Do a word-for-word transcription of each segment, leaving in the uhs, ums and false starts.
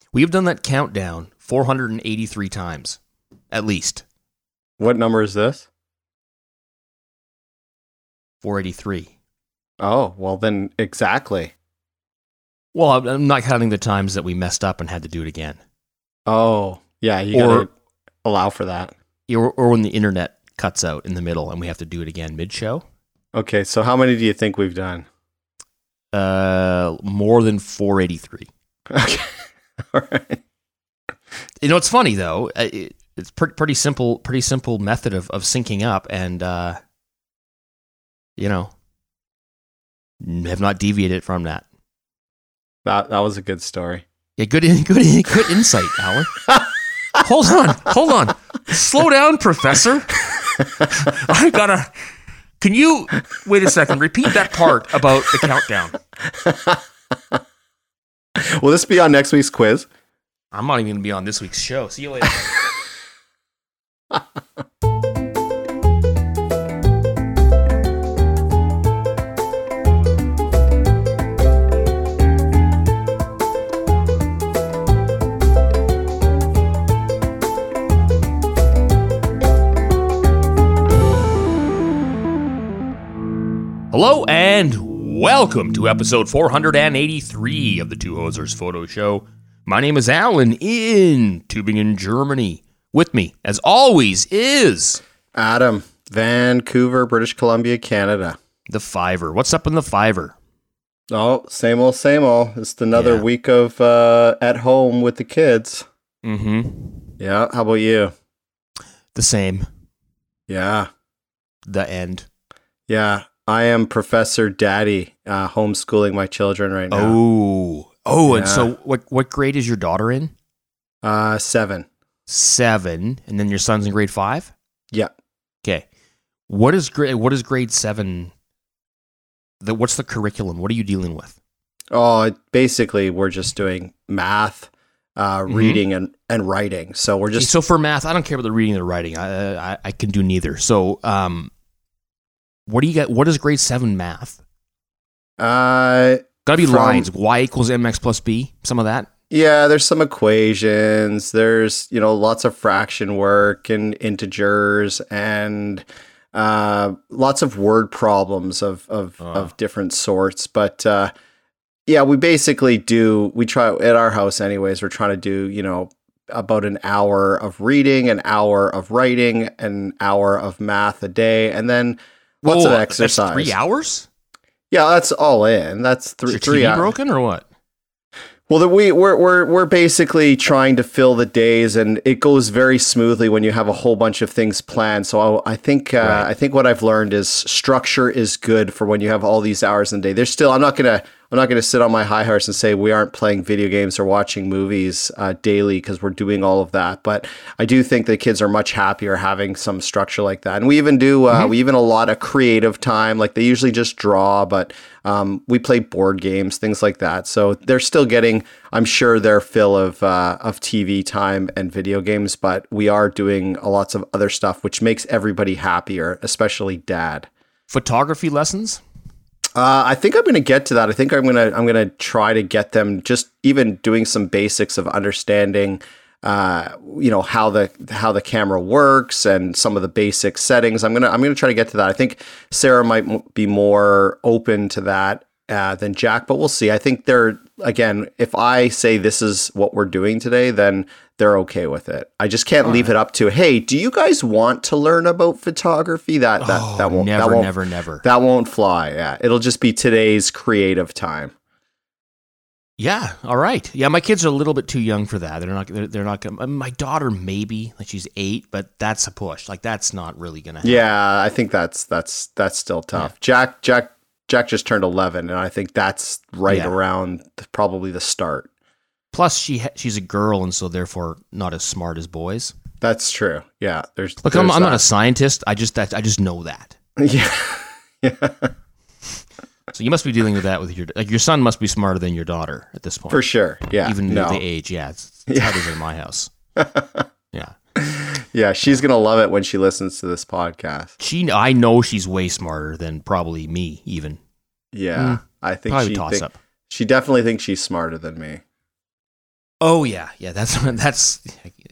We have done that countdown four hundred eighty-three times, at least. What number is this? four eighty-three. Oh, well then exactly. Well, I'm- I'm not counting the times that we messed up and had to do it again. Oh, yeah, you Or- gotta allow for that. Or, or when the internet cuts out in the middle and we have to do it again mid-show. Okay, so how many do you think we've done? Uh, more than four eighty-three. Okay, all right. You know, it's funny though. Uh, It, it's pretty pretty simple, pretty simple method of, of syncing up, and uh, you know, have not deviated from that. That that was a good story. Yeah, good, in- good, in- good insight, Alan. Hold on, hold on. Slow down, Professor. I gotta. Can you wait a second? Repeat that part about the countdown. Will this be on next week's quiz? I'm not even gonna be on this week's show. See you later. Hello and welcome to episode four hundred eighty-three of the Two Hosers Photo Show. My name is Alan in Tübingen, Germany. With me, as always, is Adam, Vancouver, British Columbia, Canada. the Fiver. What's up in the Fiver? Oh, same old, same old. It's another Yeah. week of uh, at home with the kids. Mm-hmm. Yeah, how about you? The same. Yeah, The end. yeah. I am Professor Daddy, uh, homeschooling my children right now. Oh. Oh, and Yeah. so what, what grade is your daughter in? Uh, seven. Seven. And then your son's in grade five? Yeah. Okay. What is grade what is grade seven? The, what's the curriculum? What are you dealing with? Oh, it- basically, we're just doing math, uh, Mhm. reading, and, and writing. So we're just so for math, I don't care about the reading or the writing. I, I I can do neither. So um, what do you get? What is grade seven math? uh, Got to be From- lines. Y equals mx plus b. Some of that. yeah. There's some equations. There's you know lots of fraction work and integers and uh, lots of word problems of of, Oh. of different sorts. But uh, yeah, we basically do. We try at our house, anyways. We're trying to do you know about an hour of reading, an hour of writing, an hour of math a day, and then lots of Whoa, exercise. That's three hours. Yeah, that's all in. That's Is three your three T V hours. broken or what? Well, the, we we're we're we're basically trying to fill the days, and it goes very smoothly when you have a whole bunch of things planned. So I, I think uh, Right. I think what I've learned is structure is good for when you have all these hours in the day. There's still I'm not gonna I'm not gonna sit on my high horse and say we aren't playing video games or watching movies uh, daily because we're doing all of that. But I do think the kids are much happier having some structure like that, and we even do uh, we even a lot of creative time. Like they usually just draw, but um, we play board games, things like that. So they're still getting, I'm sure, their fill of uh, of T V time and video games. But we are doing a lots of other stuff, which makes everybody happier, especially dad. Photography lessons. Uh, I think I'm going to get to that. I think I'm going to I'm going to try to get them just even doing some basics of understanding, uh, you know, how the how the camera works and some of the basic settings. I'm gonna I'm gonna try to get to that. I think Sarah might m- be more open to that uh, than Jack, but we'll see. I think they're again. If I say this is what we're doing today, then they're okay with it. I just can't leave it up to, hey, do you guys want to learn about photography? That that Oh, that won't never, that won't, never, never. that won't fly. Yeah, it'll just be today's creative time. Yeah, all right. Yeah, my kids are a little bit too young for that. They're not. They're, they're not. Gonna, my daughter maybe, like she's eight, but that's a push. Like that's not really gonna happen. Yeah, I think that's that's that's still tough. Jack Jack Jack just turned eleven, and I think that's right Yeah. around the, probably the start. Plus, she ha- she's a girl, and so therefore not as smart as boys. That's true. Yeah, there's. Look, I'm, there's I'm not a that. scientist. I just that I just know that. Yeah. Yeah, So you must be dealing with that with your like your son must be smarter than your daughter at this point. for sure. Yeah, Even no. at the age, yeah, it's, it's how it is in my house. Yeah, Yeah, she's gonna love it when she listens to this podcast. she. I know she's way smarter than probably me. Even Yeah, Mm, I think probably she toss think, up. she definitely thinks she's smarter than me. Oh yeah, yeah. That's that's.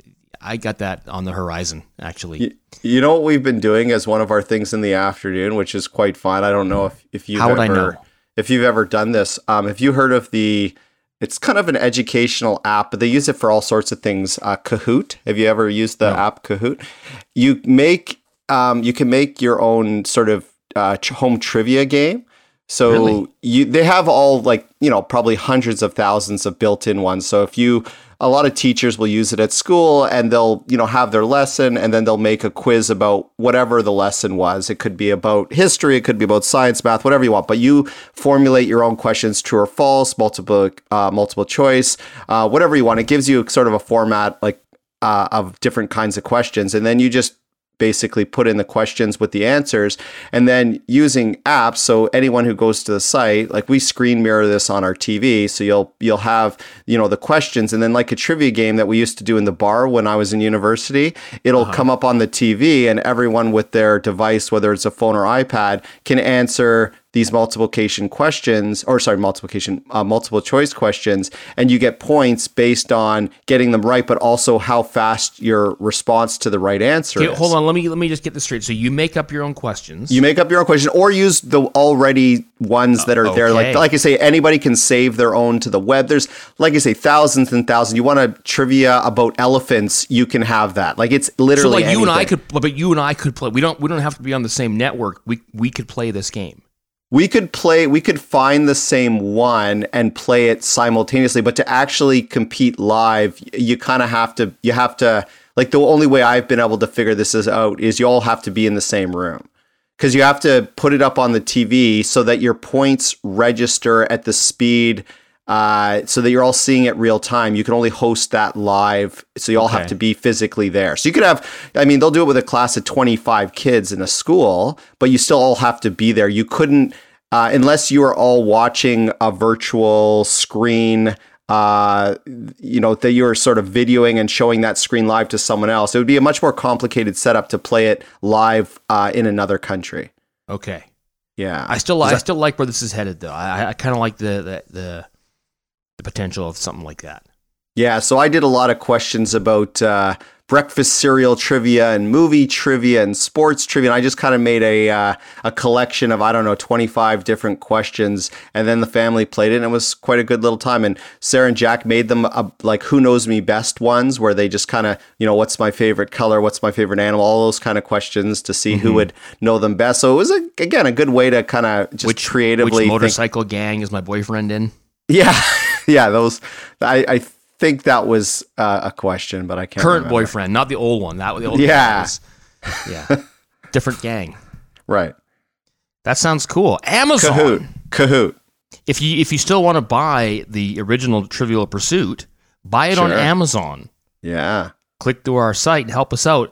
I got that on the horizon, actually. You, you know what we've been doing as one of our things in the afternoon, which is quite fun. I don't know if if you've How would ever I know? if you've ever done this. Um, have you heard of the? It's kind of an educational app, but they use it for all sorts of things. Uh, Kahoot. Have you ever used the No. app Kahoot? You make um, you can make your own sort of uh, ch- home trivia game. So Really? you they have all like, you know, probably hundreds of thousands of built-in ones. So if you a lot of teachers will use it at school and they'll, you know, have their lesson and then they'll make a quiz about whatever the lesson was. It could be about history, it could be about science, math, whatever you want. But you formulate your own questions, true or false, multiple uh, multiple choice, uh, whatever you want. It gives you sort of a format like uh, of different kinds of questions, and then you just basically put in the questions with the answers, and then using apps. So anyone who goes to the site, like we screen mirror this on our T V, so you'll you'll have, you know, the questions, and then like a trivia game that we used to do in the bar when I was in university, it'll uh-huh. come up on the T V, and everyone with their device, whether it's a phone or iPad, can answer these multiplication questions, or sorry, multiplication, uh, multiple choice questions, and you get points based on getting them right, but also how fast your response to the right answer Okay, is. hold on, let me let me just get this straight. So you make up your own questions. You make up your own question, or use the already ones that are Uh, there. Like okay. like I say, anybody can save their own to the web. There's, like I say, thousands and thousands. You want a trivia about elephants, you can have that. Like it's so literally like you and I anything. could, but you and I could play. We don't we don't have to be on the same network. We we could play this game. We could play, we could find the same one and play it simultaneously, but to actually compete live, you kind of have to, you have to, like the only way I've been able to figure this is out is you all have to be in the same room. Because you have to put it up on the T V so that your points register at the speed, uh, so that you're all seeing it real time. You can only host that live, so you all Okay. have to be physically there. So you could have, I mean, they'll do it with a class of twenty-five kids in a school, but you still all have to be there. You couldn't, uh, unless you are all watching a virtual screen, uh, you know, that you're sort of videoing and showing that screen live to someone else. It would be a much more complicated setup to play it live uh, in another country. Okay. Yeah. I still Does I that- still like where this is headed though. I I kind of like the, the the the potential of something like that. Yeah, so I did a lot of questions about uh, breakfast cereal trivia and movie trivia and sports trivia. And I just kind of made a uh, a collection of, I don't know, twenty-five different questions. And then the family played it, and it was quite a good little time. And Sarah and Jack made them uh, like Who Knows Me Best ones, where they just kind of, you know, what's my favorite color? What's my favorite animal? All those kind of questions to see Mm-hmm. who would know them best. So it was, a, again, a good way to kind of just Which creatively which think- motorcycle gang is my boyfriend in? Yeah, yeah, those, I, I think that was uh, a question, but I can't Current remember. boyfriend, not the old one. That the old Yeah. one was, yeah, different gang. Right. That sounds cool. Amazon. Kahoot. Kahoot. If you if you still want to buy the original Trivial Pursuit, buy it on Sure. Amazon. Yeah. Click through our site and help us out.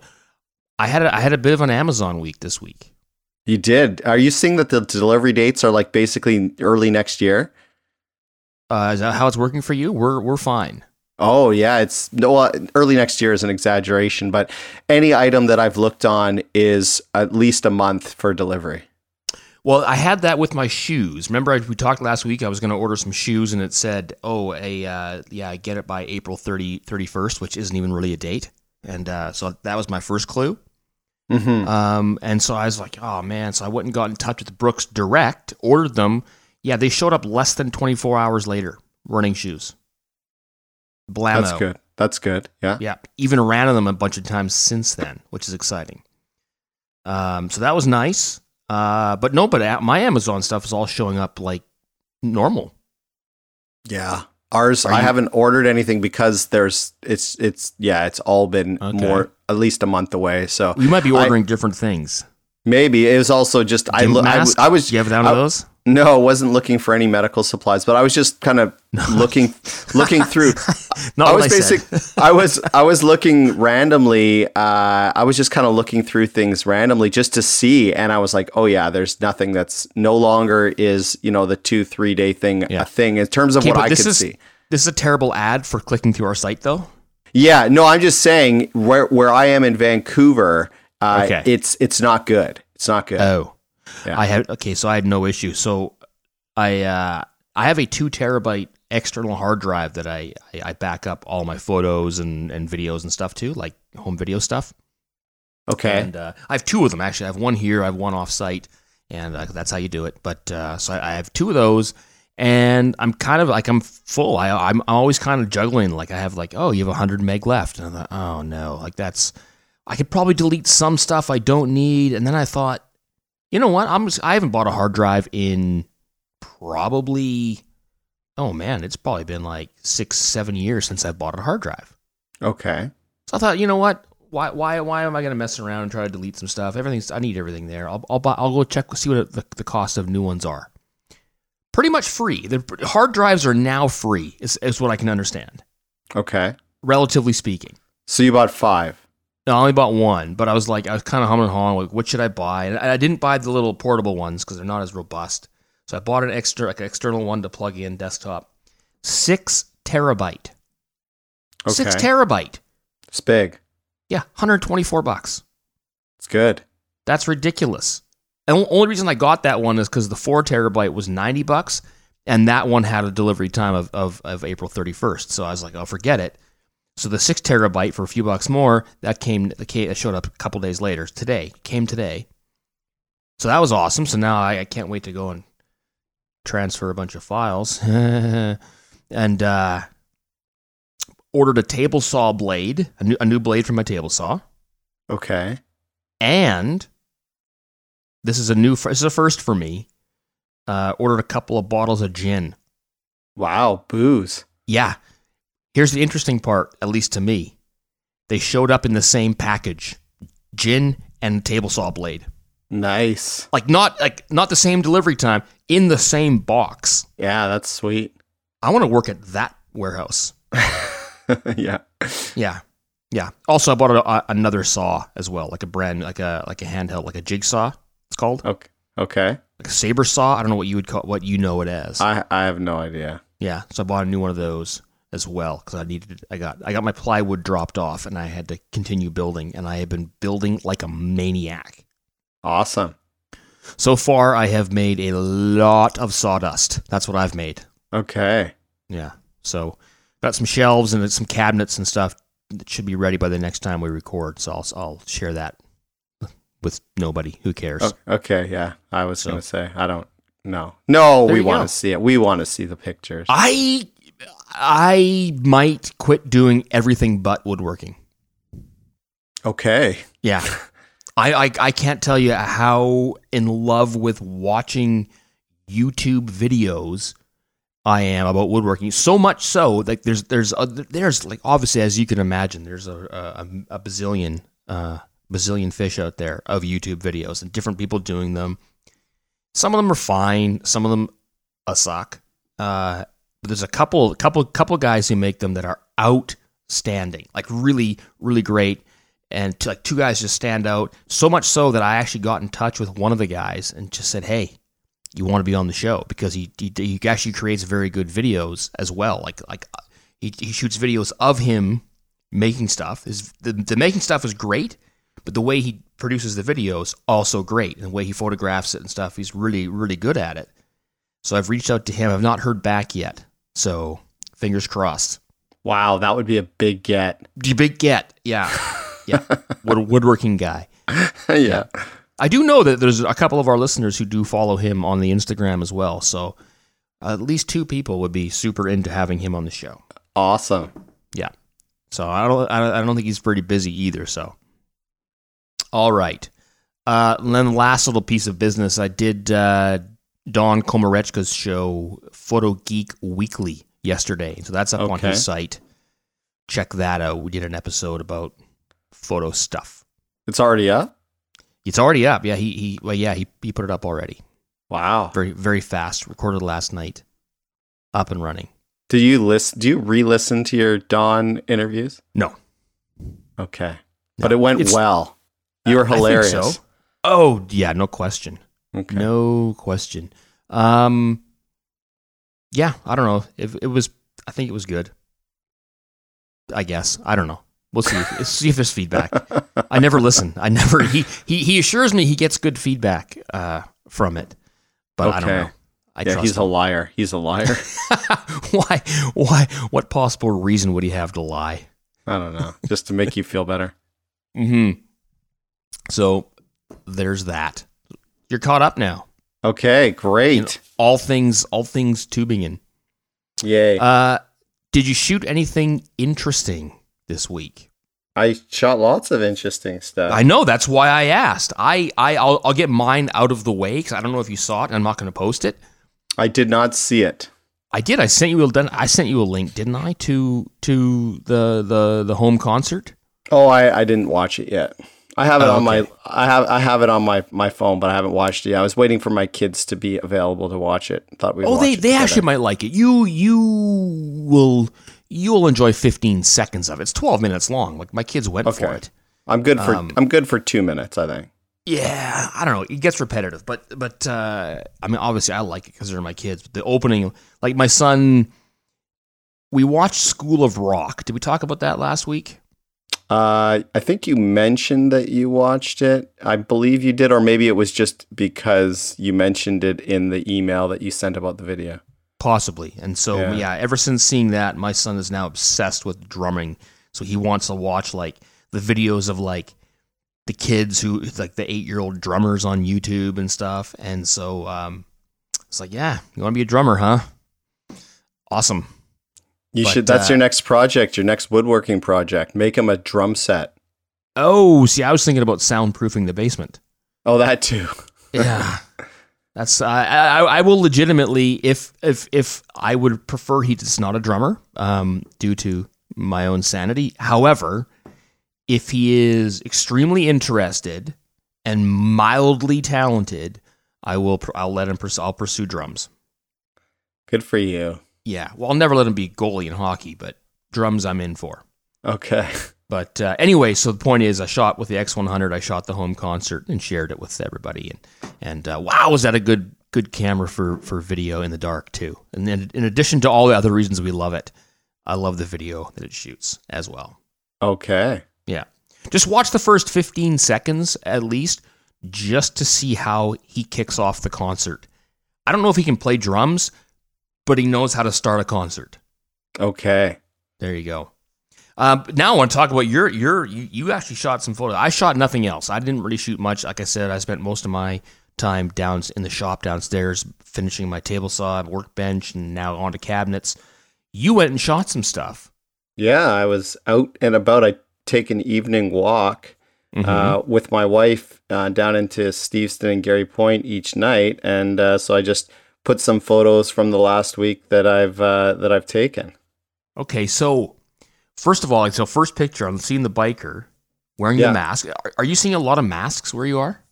I had a, I had a bit of an Amazon week this week. You did. Are you seeing that the delivery dates are like basically early next year? Uh, is that how it's working for you? We're we're fine. Oh, yeah. It's no well, early next year is an exaggeration, but any item that I've looked on is at least a month for delivery. Well, I had that with my shoes. Remember, I, we talked last week. I was going to order some shoes, and it said, "Oh, a uh, yeah, I get it by April thirtieth, thirty-first, which isn't even really a date." And uh, so that was my first clue. Mm-hmm. Um, and so I was like, "Oh man!" So I went and got in touch with Brooks Direct, ordered them. Yeah, they showed up less than twenty-four hours later. Running shoes. Blammo. That's good. That's good. Yeah. Yeah, even ran them a bunch of times since then, which is exciting. Um, so that was nice. Uh, but no, but a- my Amazon stuff is all showing up like normal. Yeah. Ours, Are I you- haven't ordered anything because there's, it's, it's, yeah, it's all been Okay. more, at least a month away. So You might be I- ordering different things. maybe it was also just, I, Gimp lo- I, masks? I was, Do you have down I- to those? no, I wasn't looking for any medical supplies, but I was just kind of looking, looking through. Not I what was I basic. said. I was I was looking randomly. Uh, I was just kind of looking through things randomly just to see, and I was like, oh yeah, there's nothing that's no longer is you know the two three day thing Yeah. a thing in terms of Okay, what but I this could is see. this is a terrible ad for clicking through our site, though. Yeah, no, I'm just saying where where I am in Vancouver, uh, Okay. it's it's not good. It's not good. Oh, Yeah. I had okay. So I had no issue. So I uh, I have a two terabyte external hard drive that I, I, I back up all my photos and, and videos and stuff to, like home video stuff. Okay. And uh, I have two of them, actually. I have one here, I have one off-site, and uh, that's how you do it. But uh, so I, I have two of those, and I'm kind of like, I'm full. I, I'm always kind of juggling. Like I have like, oh, you have one hundred meg left. And I thought, oh, no, like that's, I could probably delete some stuff I don't need. And then I thought, you know what? I'm just, I haven't bought a hard drive in probably, oh man, it's probably been like six, seven years since I've bought a hard drive. Okay. So I thought, you know what? Why, why, why am I going to mess around and try to delete some stuff? Everything's, I need everything there. I'll, I'll buy, I'll go check, see what the, the cost of new ones are. Pretty much free. The hard drives are now free, is, is what I can understand. Okay. Relatively speaking. So you bought five. No, I only bought one, but I was like, I was kind of humming and hawing, like, what should I buy? And I didn't buy the little portable ones because they're not as robust. So I bought an extra, like an external one to plug in desktop. Six terabyte. Okay. Six terabyte. It's big. Yeah, one hundred twenty-four bucks. It's good. That's ridiculous. And the only reason I got that one is because the four terabyte was ninety bucks, and that one had a delivery time of, of, of April thirty-first. So I was like, oh, forget it. So the six terabyte for a few bucks more, that came, that showed up a couple days later. Today, came today. So that was awesome. So now I, I can't wait to go and transfer a bunch of files. and uh, ordered a table saw blade, a new, a new blade for my table saw. Okay. And this is a new, this is a first for me. Uh, ordered a couple of bottles of gin. Wow, booze. Yeah. Here's the interesting part, at least to me. They showed up in the same package. Gin and table saw blade. Nice. Like not like not the same delivery time, in the same box. Yeah, that's sweet. I want to work at that warehouse. Yeah. Yeah. Yeah. Also, I bought a, a, another saw as well, like a brand, like a like a handheld, like a jigsaw. It's called. Okay. Okay. Like a saber saw. I don't know what you would call what you know it as. I I have no idea. Yeah. So I bought a new one of those as well because I needed. I got I got my plywood dropped off and I had to continue building, and I have been building like a maniac. Awesome. So far, I have made a lot of sawdust. That's what I've made. Okay. Yeah. So got some shelves and some cabinets and stuff that should be ready by the next time we record. So I'll I'll share that with nobody. Who cares? Oh, okay. Yeah. I was So- going to say, I don't know. No, There we you want go. to see it. We want to see the pictures. I I might quit doing everything but woodworking. Okay. Yeah. I, I I can't tell you how in love with watching YouTube videos I am about woodworking. So much so that there's there's a, there's like obviously, as you can imagine, there's a a, a bazillion uh, bazillion fish out there of YouTube videos and different people doing them. Some of them are fine. Some of them uh, suck. Uh, but there's a couple couple couple guys who make them that are outstanding, like really really great. And t- like two guys just stand out, so much so that I actually got in touch with one of the guys and just said, "Hey, you want to be on the show?" Because he he, he actually creates very good videos as well. Like like he he shoots videos of him making stuff. His the, the making stuff is great, but the way he produces the videos also great, and the way he photographs it and stuff, he's really really good at it. So I've reached out to him. I've not heard back yet. So fingers crossed. Wow, that would be a big get. Big get, yeah. Yeah, Wood, woodworking guy. Yeah. I do know that there's a couple of our listeners who do follow him on the Instagram as well. So at least two people would be super into having him on the show. Awesome. Yeah. So I don't, I don't, I don't think he's pretty busy either. So, all right. Uh, and then the last little piece of business, I did uh, Don Komarechka's show, Photo Geek Weekly, yesterday. So that's up on Okay. his site. Check that out. We did an episode about photo stuff. It's already up? It's already up. Yeah, he he well yeah, he he put it up already. Wow. Very very fast. Recorded last night. Up and running. Do you listen do you re-listen to your Dawn interviews? No. Okay. But it went It's- well. You were I think hilarious. so. Oh, yeah, no question. Okay. No question. Um Yeah, I don't know. If it was I think it was good. I guess. I don't know. We'll see if, see if there's feedback. I never listen. I never. He he he assures me he gets good feedback uh, from it, but I don't Okay. know. I yeah, trust he's him. a liar. He's a liar. Why? Why? What possible reason would he have to lie? I don't know. Just to make you feel better. Mm-hmm. So there's that. You're caught up now. Okay, great. You know, all things, all things Tübingen. Yay. Uh, did you shoot anything interesting this week? I shot lots of interesting stuff. I know, that's why I asked. I, I, I'll, I'll get mine out of the way because I don't know if you saw it, and I'm not going to post it. I did not see it. I did. I sent you a. I sent you a link, didn't I, to to the the, the home concert? Oh, I, I didn't watch it yet. I have it Oh, on okay. my I have I have it on my, my phone, but I haven't watched it yet. I was waiting for my kids to be available to watch it. Thought we'd Oh, watch they it they together. actually might like it. You you will you'll enjoy fifteen seconds of it. It's twelve minutes long. Like my kids went Okay. for it. I'm good for Um, I'm good for two minutes, I think. Yeah, I don't know. It gets repetitive, but but uh, I mean, obviously, I like it because they're my kids. But the opening, like my son, we watched School of Rock. Did we talk about that last week? Uh, I think you mentioned that you watched it. I believe you did, or maybe it was just because you mentioned it in the email that you sent about the video. Possibly. And so, Yeah. yeah, ever since seeing that, my son is now obsessed with drumming. So he wants to watch like the videos of like the kids who, like the eight-year-old drummers on YouTube and stuff. And so um, it's like, yeah, you want to be a drummer, huh? Awesome. You But, should. That's uh, your next project, your next woodworking project. Make him a drum set. Oh, see, I was thinking about soundproofing the basement. Oh, that too. Yeah. That's uh, I, I will legitimately, if if if I would prefer he's not a drummer, um, due to my own sanity. However, if he is extremely interested and mildly talented, I will. pr- I'll let him. Pers- I'll pursue drums. Good for you. Yeah. Well, I'll never let him be goalie in hockey, but drums I'm in for. Okay. But uh, anyway, so the point is, I shot with the X one hundred. I shot the home concert and shared it with everybody. And and uh, wow, was that a good good camera for for video in the dark too? And then in addition to all the other reasons we love it, I love the video that it shoots as well. Okay. Yeah, just watch the first fifteen seconds at least, just to see how he kicks off the concert. I don't know if he can play drums, but he knows how to start a concert. Okay. There you go. Um, now I want to talk about your your you, you actually shot some photos. I shot nothing else. I didn't really shoot much. Like I said, I spent most of my time down in the shop downstairs finishing my table saw, workbench, and now onto cabinets. You went and shot some stuff. Yeah, I was out and about. I take an evening walk Mhm. uh, with my wife uh, down into Steveston and Gary Point each night, and uh, so I just put some photos from the last week that I've uh, that I've taken. Okay, so first of all, like, so first picture, I'm seeing the biker wearing Yeah. the mask. Are, are you seeing a lot of masks where you are?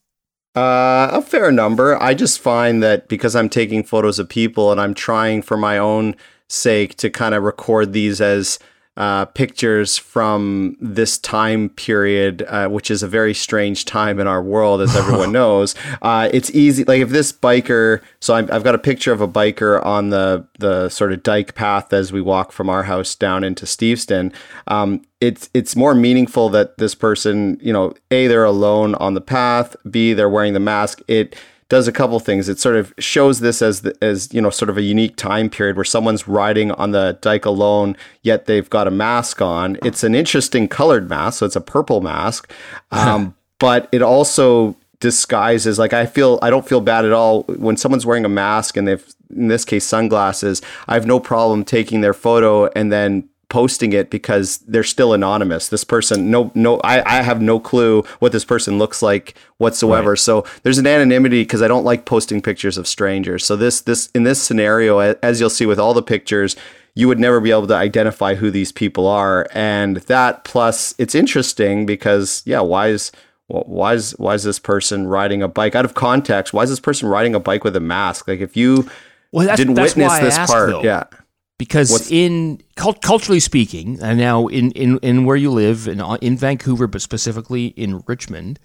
Uh, a fair number. I just find that because I'm taking photos of people and I'm trying for my own sake to kind of record these as uh, pictures from this time period, uh, which is a very strange time in our world, as everyone knows. Uh, it's easy. Like if this biker, so I've, I've got a picture of a biker on the the sort of dike path as we walk from our house down into Steveston. Um, it's it's more meaningful that this person, you know, A, they're alone on the path, B, they're wearing the mask. It does a couple things. It sort of shows this as the, as you know, sort of a unique time period where someone's riding on the dike alone, yet they've got a mask on. It's an interesting colored mask, so it's a purple mask, um, but it also disguises. Like I feel, I don't feel bad at all when someone's wearing a mask and they've, in this case, sunglasses. I have no problem taking their photo and then posting it because they're still anonymous. This person, no, no, I, I have no clue what this person looks like whatsoever. Right. So there's an anonymity because I don't like posting pictures of strangers. So this, this, in this scenario, as you'll see with all the pictures, you would never be able to identify who these people are. And that plus it's interesting because yeah, why is, why is, why is this person riding a bike out of context? Why is this person riding a bike with a mask? Like if you Well, that's, didn't that's witness why I this asked, part, though. yeah. Because What's- in cult- culturally speaking, and now in, in, in where you live, in, in Vancouver, but specifically in Richmond,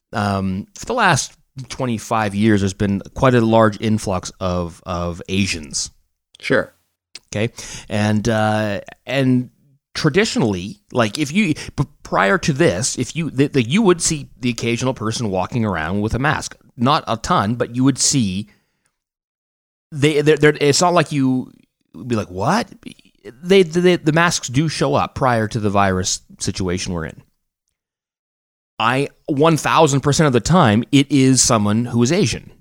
um, for the last twenty-five years, there's been quite a large influx of, of Asians. Sure. Okay. And, uh, and traditionally, like if you, p- prior to this, if you, the, the, you would see the occasional person walking around with a mask, not a ton, but you would see they they're, they're, it's not like you be like, what? They, they the masks do show up prior to the virus situation we're in. I one thousand percent of the time it is someone who is Asian.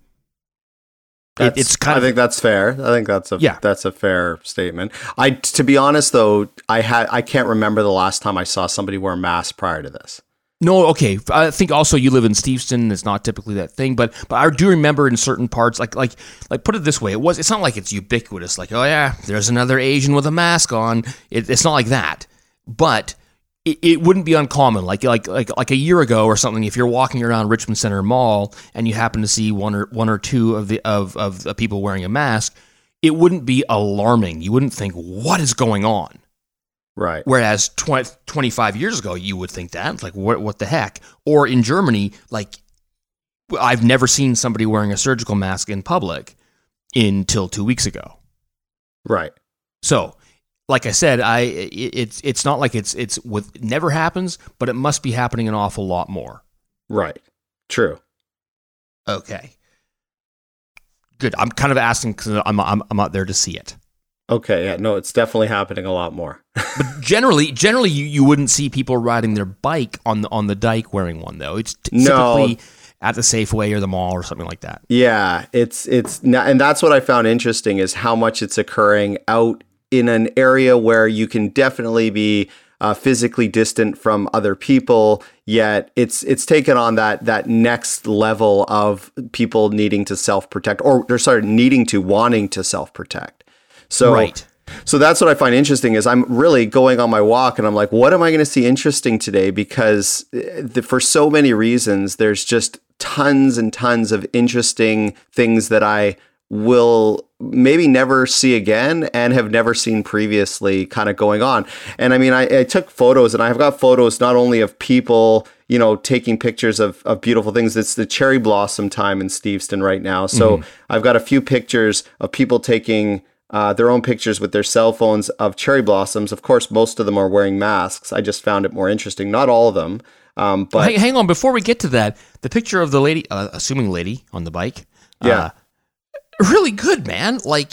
It, it's kind I of, think that's fair. I think that's a yeah. that's a fair statement. I to be honest though, I had I can't remember the last time I saw somebody wear a mask prior to this. No, okay. I think also you live in Steveston. It's not typically that thing, but but I do remember in certain parts, like like like put it this way, it was. It's not like it's ubiquitous. Like, oh yeah, there's another Asian with a mask on. It, it's not like that, but it, it wouldn't be uncommon. Like like like like a year ago or something. If you're walking around Richmond Center Mall and you happen to see one or one or two of the of of the people wearing a mask, it wouldn't be alarming. You wouldn't think, what is going on? Right. Whereas twenty, twenty-five years ago, you would think that. It's like, what, what the heck? Or in Germany, like, I've never seen somebody wearing a surgical mask in public until two weeks ago. Right. So, like I said, I it, it's it's not like it's it's with it never happens, but it must be happening an awful lot more. Right. True. Okay. Good. I'm kind of asking because I'm, I'm I'm out there to see it. Okay, yeah, no, it's definitely happening a lot more. But generally, generally, you, you wouldn't see people riding their bike on the on the dike wearing one, though. It's t- no. typically at the Safeway or the mall or something like that. Yeah, it's it's and that's what I found interesting is how much it's occurring out in an area where you can definitely be uh, physically distant from other people. Yet it's it's taken on that that next level of people needing to self protect, or they're sorry, needing to wanting to self protect. So, right. so that's what I find interesting is I'm really going on my walk and I'm like, what am I going to see interesting today? Because the, for so many reasons, there's just tons and tons of interesting things that I will maybe never see again and have never seen previously kind of going on. And I mean, I, I took photos and I've got photos not only of people, you know, taking pictures of, of beautiful things. It's the cherry blossom time in Steveston right now. So mm-hmm. I've got a few pictures of people taking Uh, their own pictures with their cell phones of cherry blossoms. Of course, most of them are wearing masks. I just found it more interesting. Not all of them, um, but hang, hang on. Before we get to that, the picture of the lady, uh, assuming lady on the bike, yeah, uh, really good, man. Like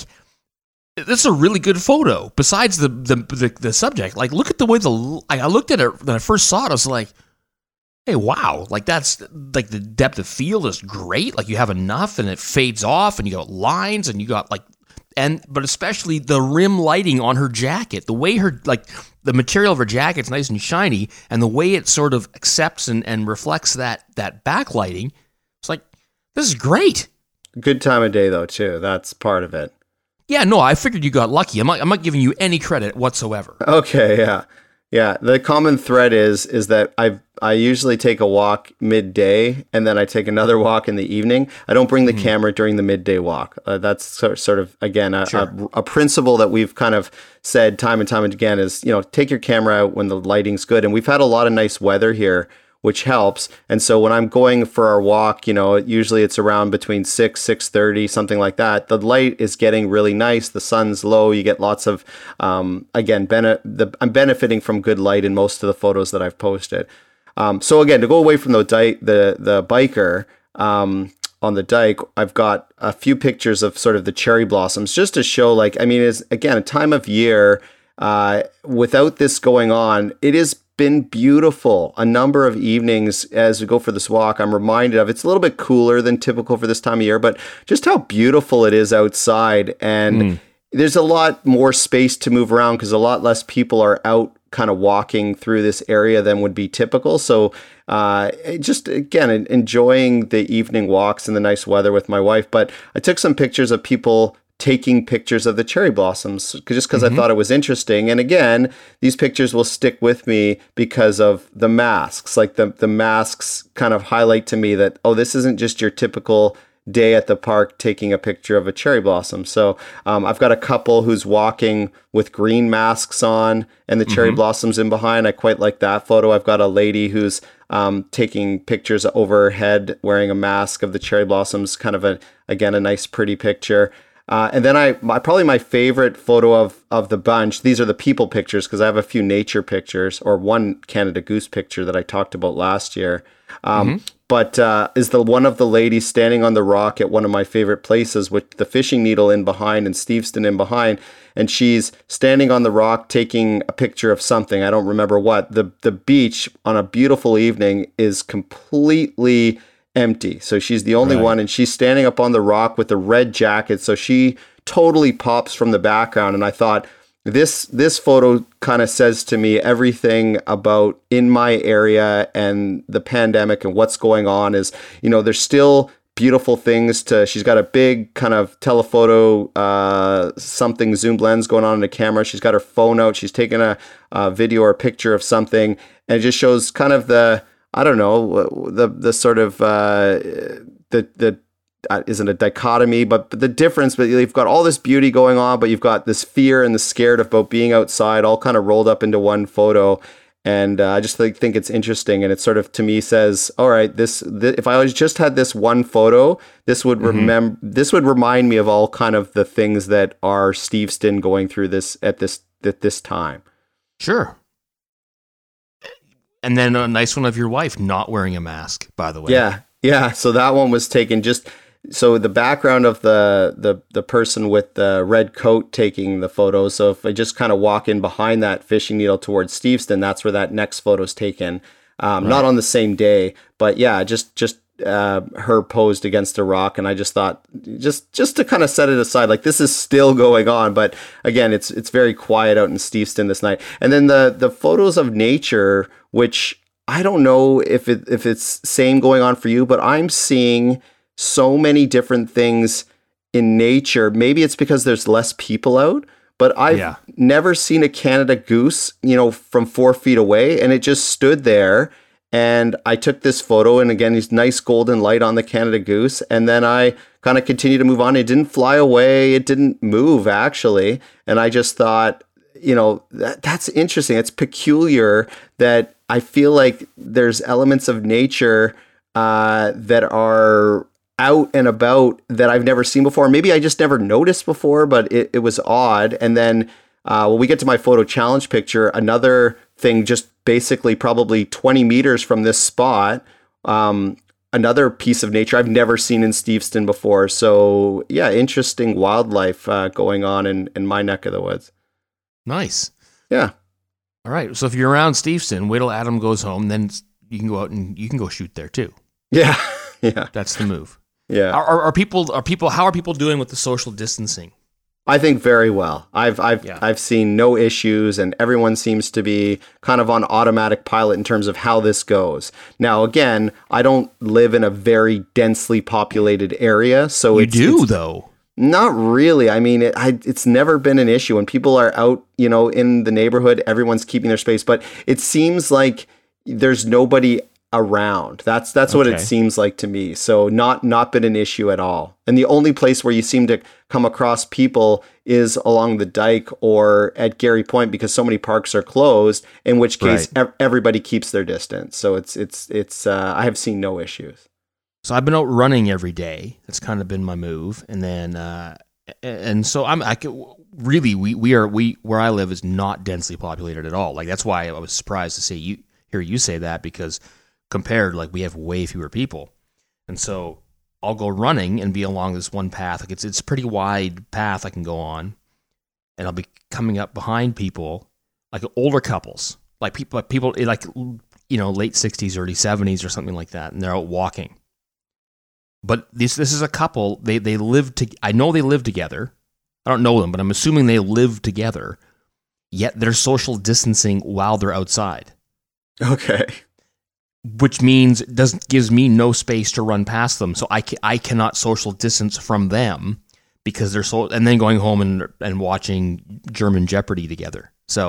this is a really good photo. Besides the the the, the subject, like look at the way the I, I looked at it when I first saw it. I was like, hey, wow! Like that's like the depth of field is great. Like you have enough, and it fades off, and you got lines, and you got like. And but especially the rim lighting on her jacket, the way her like the material of her jacket's nice and shiny, and the way it sort of accepts and, and reflects that that backlighting, it's like this is great. Good time of day though too. That's part of it. Yeah, no, I figured you got lucky. I'm not I'm not giving you any credit whatsoever. Okay, yeah. Yeah, the common thread is is that I I usually take a walk midday and then I take another walk in the evening. I don't bring the mm-hmm. camera during the midday walk. Uh, that's sort sort of again a, sure. a, a principle that we've kind of said time and time and again is, you know, take your camera out when the lighting's good. And we've had a lot of nice weather here, which helps. And so when I'm going for our walk, you know, usually it's around between six, six thirty, something like that. The light is getting really nice. The sun's low. You get lots of, um, again, bene- the, I'm benefiting from good light in most of the photos that I've posted. Um, so again, to go away from the di- the the biker um, on the dike, I've got a few pictures of sort of the cherry blossoms just to show, like, I mean, it's again a time of year uh, without this going on. It is. Been beautiful. A number of evenings as we go for this walk, I'm reminded of it's a little bit cooler than typical for this time of year, but just how beautiful it is outside. And mm. there's a lot more space to move around because a lot less people are out kind of walking through this area than would be typical. So uh, just, again, enjoying the evening walks and the nice weather with my wife. But I took some pictures of people taking pictures of the cherry blossoms just because mm-hmm. I thought it was interesting. And again, these pictures will stick with me because of the masks. Like the, the masks kind of highlight to me that, oh, this isn't just your typical day at the park taking a picture of a cherry blossom. So um, I've got a couple who's walking with green masks on and the cherry mm-hmm. blossoms in behind. I quite like that photo. I've got a lady who's um, taking pictures over her head wearing a mask of the cherry blossoms, kind of a, again, a nice pretty picture. Uh, and then I, my, probably my favorite photo of, of the bunch, these are the people pictures because I have a few nature pictures or one Canada Goose picture that I talked about last year. Um, mm-hmm. but uh, is the one of the ladies standing on the rock at one of my favorite places with the fishing needle in behind and Steveston in behind, and she's standing on the rock taking a picture of something. I don't remember what. The the beach on a beautiful evening is completely empty. So she's the only Right. one, and she's standing up on the rock with a red jacket. So she totally pops from the background. And I thought, this this photo kind of says to me everything about in my area and the pandemic and what's going on. Is, you know, there's still beautiful things to, she's got a big kind of telephoto, uh, something zoomed lens going on in the camera. She's got her phone out. She's taking a, a video or a picture of something, and it just shows kind of the, I don't know, the the sort of uh, the the uh, isn't a dichotomy, but, but the difference. But you've got all this beauty going on, but you've got this fear and the scared about being outside, all kind of rolled up into one photo. And uh, I just think, think it's interesting, and it sort of to me says, all right, this, this if I just had this one photo, this would Mm-hmm. remember, this would remind me of all kind of the things that are Steveston going through this at this at this time. Sure. And then a nice one of your wife not wearing a mask, by the way. Yeah, yeah. So that one was taken just so the background of the the the person with the red coat taking the photo. So if I just kind of walk in behind that fishing needle towards Steveston, that's where that next photo's taken. Um, Right. Not on the same day, but yeah, just just uh, her posed against a rock, and I just thought, just just to kind of set it aside, like this is still going on, but again, it's it's very quiet out in Steveston this night. And then the the photos of nature, which I don't know if it if it's same going on for you, but I'm seeing so many different things in nature. Maybe it's because there's less people out, but I've Yeah. never seen a Canada goose, you know, from four feet away, and it just stood there. And I took this photo, and again, these nice golden light on the Canada goose. And then I kind of continued to move on. It didn't fly away. It didn't move, actually. And I just thought, you know, that, that's interesting. It's peculiar that I feel like there's elements of nature uh, that are out and about that I've never seen before. Maybe I just never noticed before, but it, it was odd. And then uh, when we get to my photo challenge picture, another thing just basically probably twenty meters from this spot, um, another piece of nature I've never seen in Steveston before. So yeah, interesting wildlife uh, going on in, in my neck of the woods. Nice. Yeah. All right. So if you're around Steveston, wait till Adam goes home, then you can go out and you can go shoot there too. Yeah. Yeah. That's the move. Yeah. Are, are, are people are people how are people doing with the social distancing? I think very well. I've I've Yeah. I've seen no issues, and everyone seems to be kind of on automatic pilot in terms of how this goes. Now, again, I don't live in a very densely populated area, so You it's, do it's though. not really. I mean, it, I, it's never been an issue when people are out, you know, in the neighborhood. Everyone's keeping their space, but it seems like there's nobody around. That's that's what Okay. it seems like to me. So not not been an issue at all. And the only place where you seem to come across people is along the dike or at Gary Point, because so many parks are closed, in which case Right. ev- everybody keeps their distance. So it's it's it's uh, I have seen no issues. So I've been out running every day. That's kind of been my move, and then uh, and so I'm I could, really we we are we where I live is not densely populated at all. Like that's why I was surprised to see you hear you say that, because compared, like we have way fewer people, and so I'll go running and be along this one path. Like it's it's a pretty wide path I can go on, and I'll be coming up behind people, like older couples, like people like people like you know late sixties, early seventies, or something like that, and they're out walking. But this this is a couple. They they live to. I know they live together. I don't know them, but I'm assuming they live together. Yet they're social distancing while they're outside, Okay. which means it doesn't gives me no space to run past them. So I ca- I cannot social distance from them because they're so. And then going home and and watching German Jeopardy together. So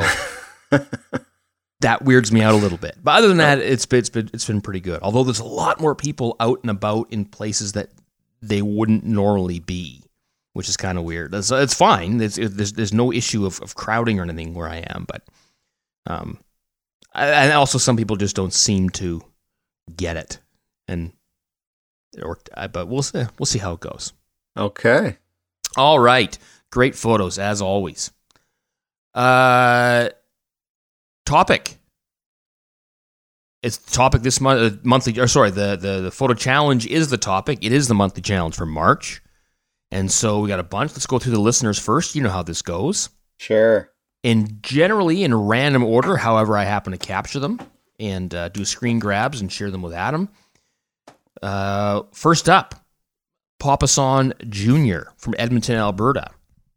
that weirds me out a little bit. But other than that, it's been, it's been it's been pretty good. Although there's a lot more people out and about in places that they wouldn't normally be, which is kind of weird. It's, it's fine. It's, it, there's there's no issue of, of crowding or anything where I am, but um, I, and also some people just don't seem to get it, and or but we'll see we'll see how it goes. Okay. All right, great photos as always. Uh. Topic. It's the topic this month, uh, monthly, or sorry, the, the, the photo challenge is the topic. It is the monthly challenge for March. And so we got a bunch. Let's go through the listeners first. You know how this goes. Sure. And generally in random order, however I happen to capture them and uh, do screen grabs and share them with Adam. Uh, first up, Papasan Junior from Edmonton, Alberta.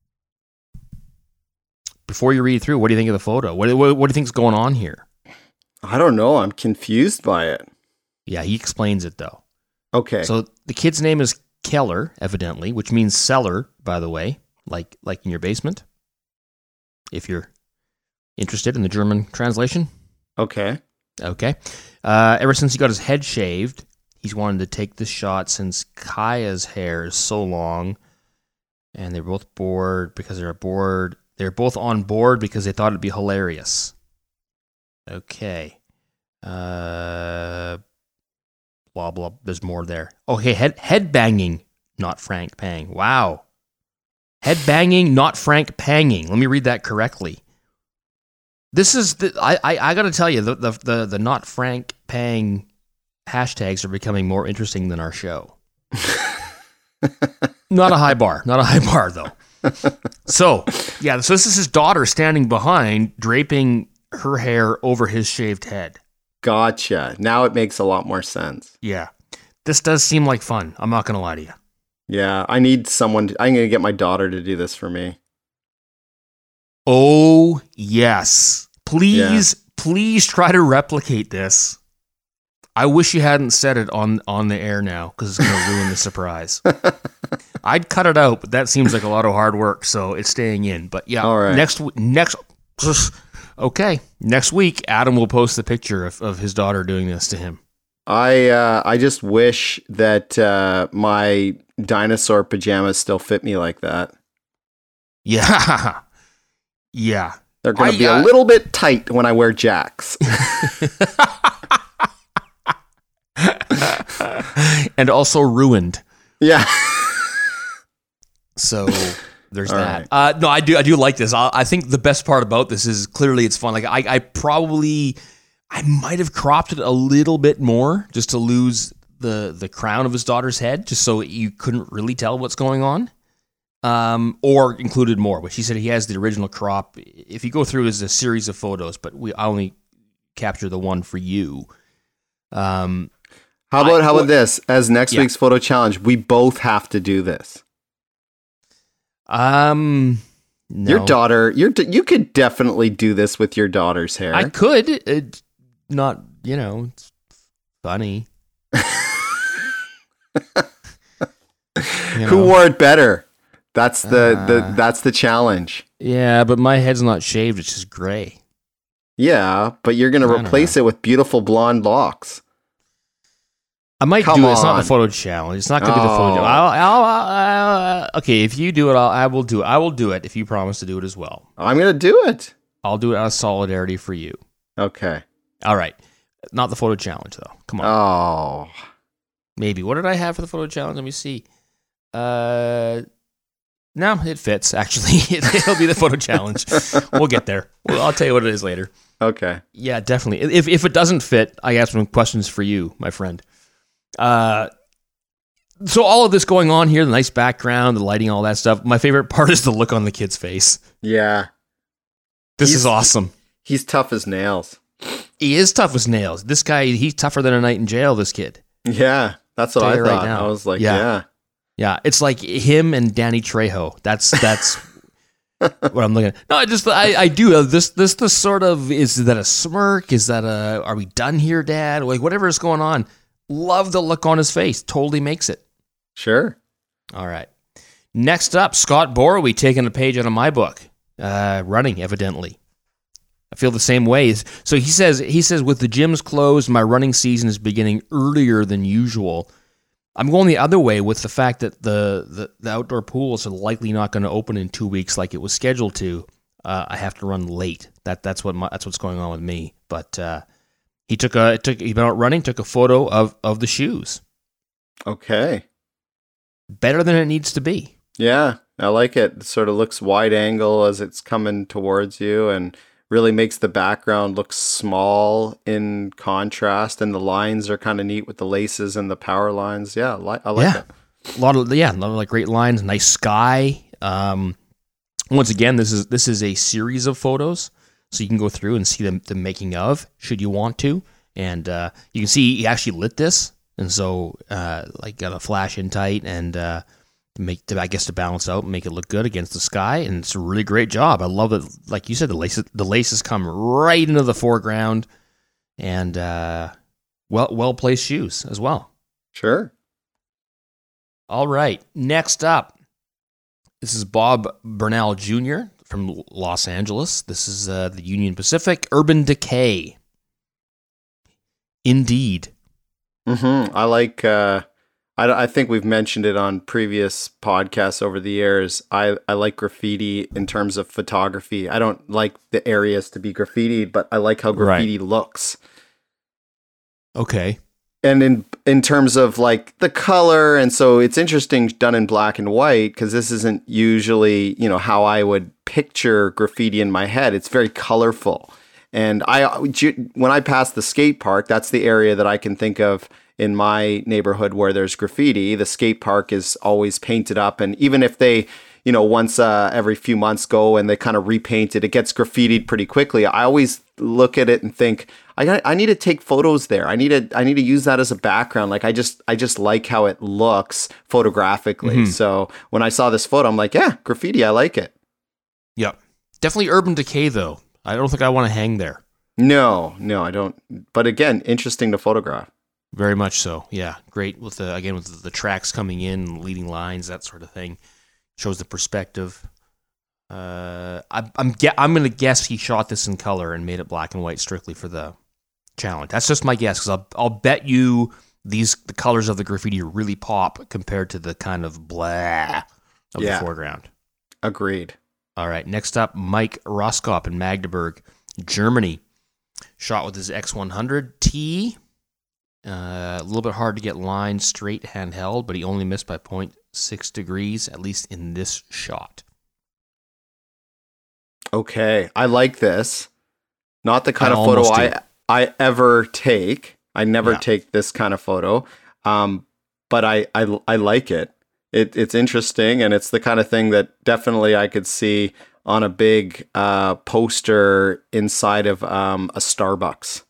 Before you read through, what do you think of the photo? What, what, what do you think is going on here? I don't know. I'm confused by it. Yeah, he explains it, though. Okay. So the kid's name is Keller, evidently, which means cellar, by the way, like like in your basement, if you're interested in the German translation. Okay. Okay. Uh, ever since he got his head shaved, he's wanted to take this shot since Kaya's hair is so long, and they're both bored because they're bored. They're both on board because they thought it'd be hilarious. Okay. Uh, blah, blah. There's more there. Okay, head head banging, not Frank Pang. Wow. Head banging, not Frank Panging. Let me read that correctly. This is the I I, I got to tell you the, the the the not Frank Pang hashtags are becoming more interesting than our show. Not a high bar, not a high bar though. So yeah, so this is his daughter standing behind, draping her hair over his shaved head. Gotcha. Now it makes a lot more sense. Yeah, this does seem like fun. I'm not gonna lie to you. Yeah, I need someone. To, I'm going to get my daughter to do this for me. Oh, yes. Please, Yeah. please try to replicate this. I wish you hadn't said it on, on the air now, because it's going to ruin the surprise. I'd cut it out, but that seems like a lot of hard work, so it's staying in. But yeah, All right. next next okay, next week Adam will post the picture of, of his daughter doing this to him. I uh, I just wish that uh, my dinosaur pajamas still fit me like that. Yeah. Yeah. They're going to be uh, a little bit tight when I wear Jacks. And also ruined. Yeah. So there's All that. right. Uh, no, I do. I do like this. I, I think the best part about this is clearly it's fun. Like I, I probably, I might have cropped it a little bit more just to lose the the crown of his daughter's head, just so you couldn't really tell what's going on. Um, or included more. But she said he has the original crop. If you go through, it's a series of photos, but we I only capture the one for you. Um, How about I- how about this? As next Yeah. week's photo challenge, we both have to do this. um, no. Your daughter, your d- you could definitely do this with your daughter's hair. I could. It's not, you know, it's funny. You Who know. wore it better? That's the, Uh. the that's the challenge. Yeah, but my head's not shaved. It's just gray. Yeah, but you're going I to don't replace it with beautiful blonde locks. I might Come do it. It's not on. the photo challenge. It's not going to be the photo Oh. challenge. I'll, I'll, I'll, I'll- okay, if you do it, I'll, I will do it. I will do it if you promise to do it as well. I'm going to do it. I'll do it out of solidarity for you. Okay. All right. Not the photo challenge, though. Come on. Oh. Maybe. What did I have for the photo challenge? Let me see. Uh, no, it fits, actually. It'll be the photo challenge. We'll get there. Well, I'll tell you what it is later. Okay. Yeah, definitely. If if it doesn't fit, I have some questions for you, my friend. Uh, so all of this going on here, the nice background, the lighting, all that stuff. My favorite part is the look on the kid's face. Yeah. This He's- is awesome. He's tough as nails. He is tough as nails. This guy, he's tougher than a night in jail, this kid. Yeah. That's what Tell I you right thought. now. I was like, Yeah. yeah. Yeah, it's like him and Danny Trejo. That's that's what I'm looking at. No, I just I, I do uh, this this this sort of is that a smirk? Is that a are we done here, Dad? Like whatever is going on. Love the look on his face. Totally makes it. Sure. All right. Next up, Scott Borowee taking a page out of my book. Uh, running, evidently. I feel the same way. So he says he says with the gyms closed, my running season is beginning earlier than usual. I'm going the other way with the fact that the, the, the outdoor pools are likely not going to open in two weeks like it was scheduled to. Uh, I have to run late. That that's what my, that's what's going on with me. But uh, he took a took he went out running, took a photo of of the shoes. Okay. Better than it needs to be. Yeah. I like it. It sort of looks wide angle as it's coming towards you and really makes the background look small in contrast, and the lines are kind of neat with the laces and the power lines. Yeah, I like, I like yeah. it. A lot of yeah, a lot of like great lines, nice sky. Um, once again, this is this is a series of photos, so you can go through and see the the making of, should you want to, and uh, you can see he actually lit this, and so uh, like got a flash in tight and uh, to make to, I guess to balance out and make it look good against the sky, and it's a really great job. I love it. Like you said, the laces the laces come right into the foreground, and uh, well well placed shoes as well. Sure. All right, next up, this is Bob Bernal Junior from Los Angeles. This is uh, the Union Pacific, Urban Decay. Indeed. Mm-hmm. I like, uh, I, I think we've mentioned it on previous podcasts over the years. I, I like graffiti in terms of photography. I don't like the areas to be graffitied, but I like how graffiti Right. looks. Okay. And in in terms of like the color, and so it's interesting done in black and white, because this isn't usually, you know, how I would picture graffiti in my head. It's very colorful. And I when I pass the skate park, that's the area that I can think of in my neighborhood where there's graffiti. The skate park is always painted up, and even if they, you know, once uh, every few months go and they kind of repaint it, it gets graffitied pretty quickly. I always look at it and think, I got, I need to take photos there. I need to I need to use that as a background. Like I just I just like how it looks photographically. Mm-hmm. So when I saw this photo, I'm like, yeah, graffiti, I like it. Yep. Definitely Urban Decay, though. I don't think I want to hang there. No, no, I don't. But again, interesting to photograph. Very much so. Yeah. Great with the, again, with the tracks coming in, leading lines, that sort of thing. Shows the perspective. Uh, I, I'm ge- I'm going to guess he shot this in color and made it black and white strictly for the challenge. That's just my guess, because I'll, I'll bet you these the colors of the graffiti really pop compared to the kind of blah of Yeah. the foreground. Agreed. All right, next up, Mike Roskop in Magdeburg, Germany. Shot with his X one hundred T. Uh, a little bit hard to get lines straight handheld, but he only missed by zero point six degrees, at least in this shot. Okay, I like this. Not the kind I of photo almost I do. I ever take. I never Yeah. take this kind of photo. Um, but I, I I like it. It it's interesting, and it's the kind of thing that definitely I could see on a big uh, poster inside of um, a Starbucks.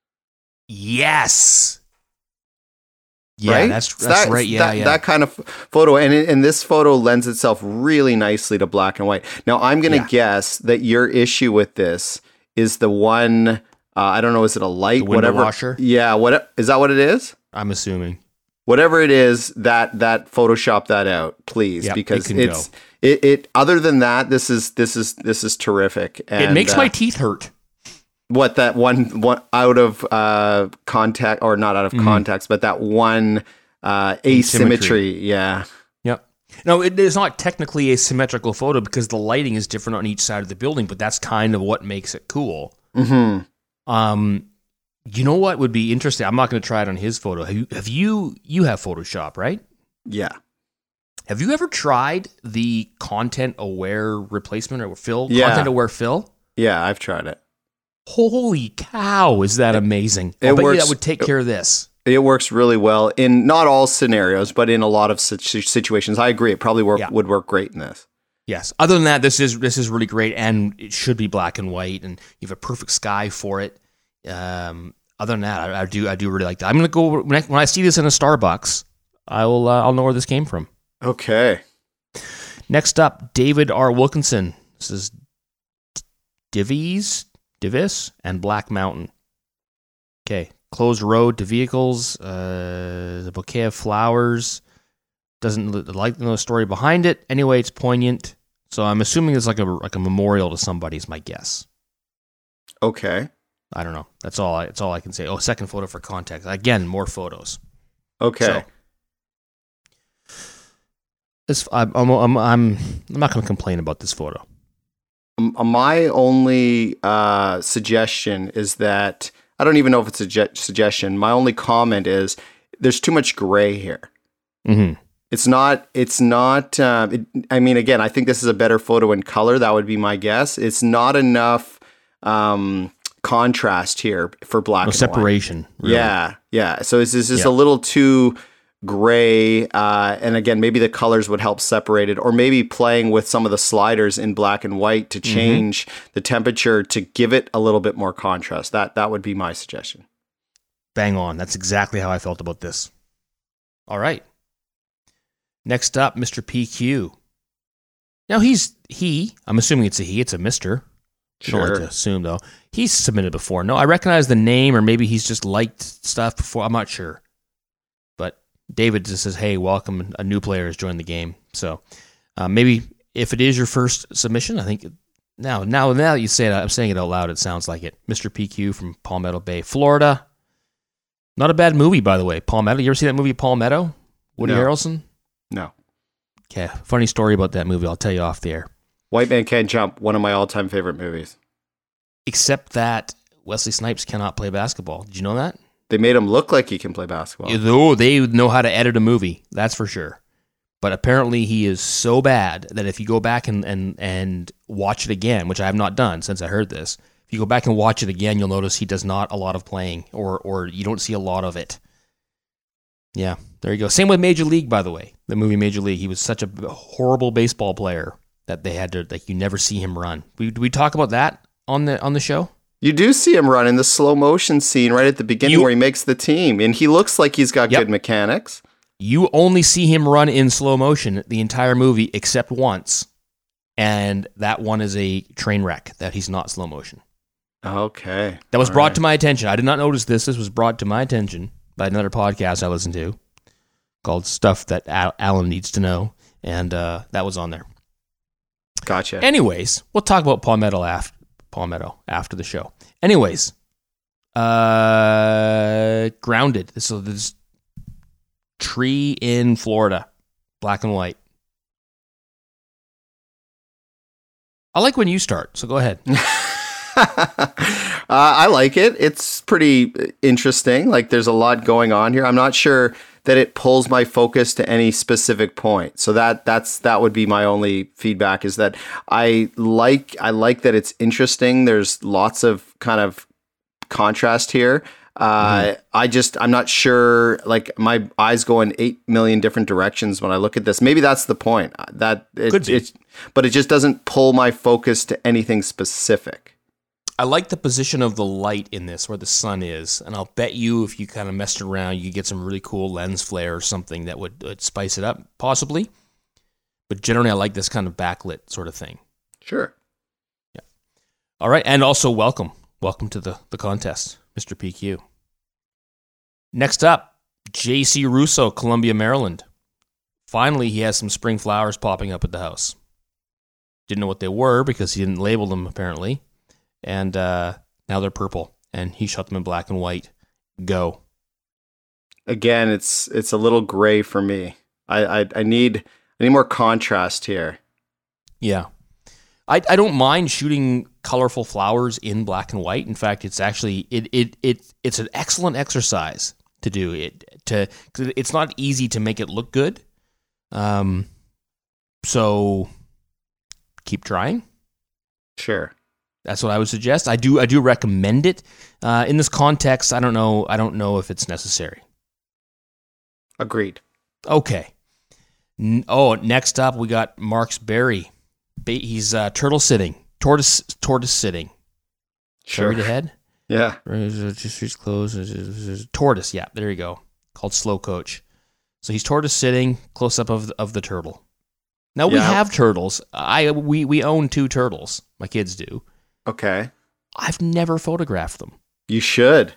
Yes. Yeah, right? that's It's that's that, right. it's Yeah, that, yeah. that kind of photo, and it- and this photo lends itself really nicely to black and white. Now, I'm going to Yeah. guess that your issue with this is the one. Uh, I don't know. Is it a light? The window whatever. washer? Yeah. What is that? What it is? I'm assuming. Whatever it is, that that Photoshop that out, please, Yep, it because can it's go. it, it. Other than that, this is this is this is terrific. And, it makes uh, my teeth hurt. what that one one out of uh contact, or not out of Mhm. context, but that one uh asymmetry. Yeah. Yep. No, it is not technically a symmetrical photo because the lighting is different on each side of the building, but that's kind of what makes it cool. Mm-hmm. Um, you know what would be interesting? I'm not going to try it on his photo. Have you, have you? You have Photoshop, right? Yeah. Have you ever tried the content-aware replacement or fill? Yeah. Content-aware fill? Yeah, I've tried it. Holy cow! Is that amazing? it I bet you works- that would take care of this. It works really well in not all scenarios, but in a lot of situ- situations. I agree. It probably work, Yeah. would work great in this. Yes. Other than that, this is this is really great, and it should be black and white, and you have a perfect sky for it. Um, other than that, I, I do I do really like that. I'm gonna go when I, when I see this in a Starbucks, I will uh, I'll know where this came from. Okay. Next up, David R. Wilkinson. This is Divis, Divis, and Black Mountain. Okay, closed road to vehicles. Uh, the bouquet of flowers. Doesn't li- like to know the story behind it. Anyway, it's poignant. So I'm assuming it's like a like a memorial to somebody. Is my guess. Okay. I don't know. That's all. I, that's all I can say. Oh, second photo for context. Again, more photos. Okay. So, this I'm I'm I'm, I'm not going to complain about this photo. M- My only uh, suggestion is that I don't even know if it's a ge- suggestion. My only comment is there's too much gray here. Mm-hmm. It's not. It's not. Uh, it, I mean, again, I think this is a better photo in color. That would be my guess. It's not enough um, contrast here for black No and separation. white. Really. Yeah, yeah. So is this just Yeah. a little too gray? Uh, and again, maybe the colors would help separate it, or maybe playing with some of the sliders in black and white to change mm-hmm. the temperature to give it a little bit more contrast. That that would be my suggestion. Bang on. That's exactly how I felt about this. All right. Next up, Mister P Q. Now he's he. I'm assuming it's a he. It's a Mister Sure. I don't like to assume though. He's submitted before. No, I recognize the name, or maybe he's just liked stuff before. I'm not sure. But David just says, "Hey, welcome. A new player has joined the game." So uh, maybe if it is your first submission, I think now now now that you say it, I'm saying it out loud. It sounds like it. Mister P Q from Palmetto Bay, Florida. Not a bad movie, by the way. Palmetto. You ever see that movie Palmetto? Woody No. Harrelson? No. Okay. Funny story about that movie. I'll tell you off the air. White Man Can't Jump, one of my all-time favorite movies. Except that Wesley Snipes cannot play basketball. Did you know that? They made him look like he can play basketball. Oh, they know how to edit a movie. That's for sure. But apparently he is so bad that if you go back and, and, and watch it again, which I have not done since I heard this, if you go back and watch it again, you'll notice he does not a lot of playing, or or you don't see a lot of it. Yeah, there you go. Same with Major League, by the way. The movie Major League. He was such a horrible baseball player that they had to, like, you never see him run. We, do we talk about that on the on the show? You do see him run in the slow motion scene right at the beginning you, where he makes the team, and he looks like he's got yep. good mechanics. You only see him run in slow motion the entire movie except once, and that one is a train wreck that he's not slow motion. Okay. That was All brought right. to my attention. I did not notice this. This was brought to my attention by another podcast I listened to called Stuff That Al- Alan Needs to Know, and uh, that was on there. Gotcha. Anyways, we'll talk about Palmetto after, Palmetto after the show. Anyways, uh, Grounded. So this tree in Florida, black and white. I like when you start, so go ahead. uh, I like it. It's pretty interesting. Like there's a lot going on here. I'm not sure that it pulls my focus to any specific point. So that that's that would be my only feedback, is that I like I like that it's interesting. There's lots of kind of contrast here. Uh, mm-hmm. I just I'm not sure. Like my eyes go in eight million different directions when I look at this. Maybe that's the point. That it, Could be. It's, but it just doesn't pull my focus to anything specific. I like the position of the light in this, where the sun is, and I'll bet you if you kind of messed around, you could get some really cool lens flare or something that would, would spice it up, possibly. But generally, I like this kind of backlit sort of thing. Sure. Yeah. All right, and also welcome. Welcome to the, the contest, Mister P Q. Next up, J C Russo, Columbia, Maryland. Finally, he has some spring flowers popping up at the house. Didn't know what they were because he didn't label them, apparently. And uh, now they're purple, and he shot them in black and white. Go. Again, it's it's a little gray for me. I I, I need I need more contrast here. Yeah, I I don't mind shooting colorful flowers in black and white. In fact, it's actually it it it it's an excellent exercise to do it. To cause it's not easy to make it look good. Um, so keep trying. Sure. That's what I would suggest. I do I do recommend it. Uh, in this context, I don't know I don't know if it's necessary. Agreed. Okay. N- oh, next up we got Marks Berry. Ba- he's uh, turtle sitting, tortoise tortoise sitting. Sure. Read ahead. Yeah. Just reach close. Tortoise. Yeah, there you go. Called Slow Coach. So he's tortoise sitting, close up of the, of the turtle. Now we Yeah. have turtles. I we we own two turtles. My kids do. Okay. I've never photographed them. You should.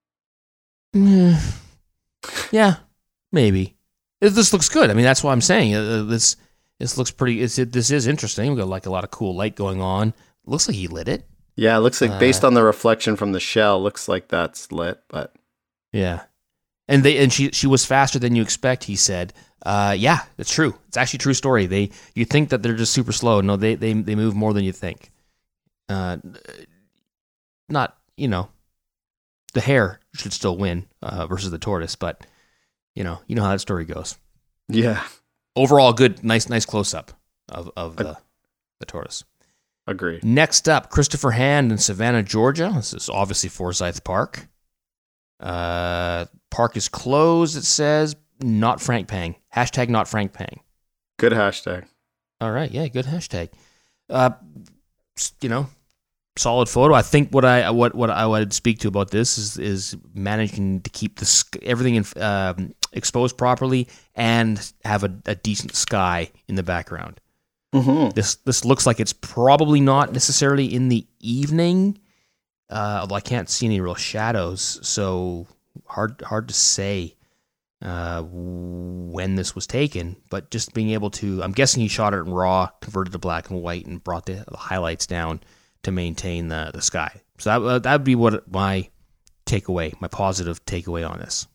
Yeah, maybe. This looks good. I mean, that's what I'm saying. Uh, this this looks pretty. It's, it, this is interesting. We've got like a lot of cool light going on. Looks like he lit it. Yeah, it looks like based Uh, on the reflection from the shell, looks like that's lit, but Yeah, and they and she she was faster than you expect. He said, uh, "Yeah, it's true. It's actually a true story. They you think that they're just super slow. No, they they they move more than you think. Uh, not you know, the hare should still win uh, versus the tortoise, but you know you know how that story goes. yeah. Overall, good, nice nice close up of of the the tortoise. Agreed. Next up, Christopher Hand in Savannah, Georgia. This is obviously Forsyth Park. Uh, park is closed, it says. Not Frank Pang. Hashtag not Frank Pang. Good hashtag. All right, yeah, good hashtag. Uh, you know, solid photo. I think what I what what I would speak to about this is is managing to keep the sk- everything in, um, exposed properly and have a, a decent sky in the background. Mm-hmm. This this looks like it's probably not necessarily in the evening, uh, although I can't see any real shadows, so hard hard to say uh, when this was taken. But just being able to, I'm guessing he shot it in RAW, converted to black and white, and brought the, the highlights down to maintain the, the sky. So that uh, that would be what my takeaway, my positive takeaway on this.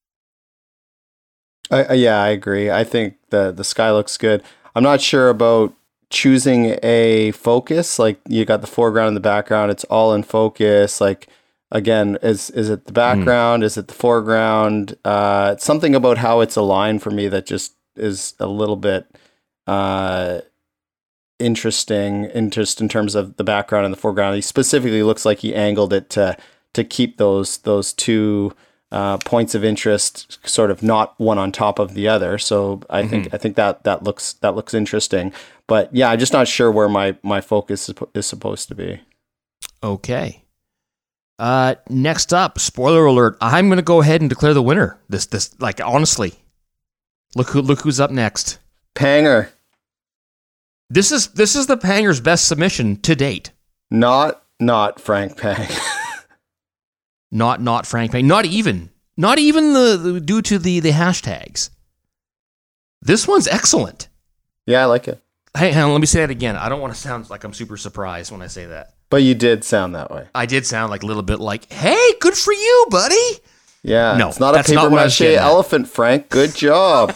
Uh, yeah, I agree. I think the the sky looks good. I'm not sure about choosing a focus. Like you got the foreground and the background. It's all in focus. Like again, is is it the background? Mm. Is it the foreground? Uh, it's something about how it's aligned for me that just is a little bit uh, interesting. Interest in terms of the background and the foreground. He specifically looks like he angled it to to keep those those two Uh, points of interest sort of not one on top of the other. So I mm-hmm. think I think that that looks that looks interesting. But yeah, I'm just not sure where my my focus is, is supposed to be. Okay. Uh, next up, spoiler alert. I'm going to go ahead and declare the winner. This this like honestly, look who look who's up next. Panger. This is this is the Panger's best submission to date. Not not Frank Pang. Not not Frank Pang. Not even. Not even the, the due to the, the hashtags. This one's excellent. Yeah, I like it. Hey, hang on, let me say that again. I don't want to sound like I'm super surprised when I say that. But you did sound that way. I did sound like a little bit like, hey, good for you, buddy. Yeah. No, it's not a paper mache elephant, Frank. Good job.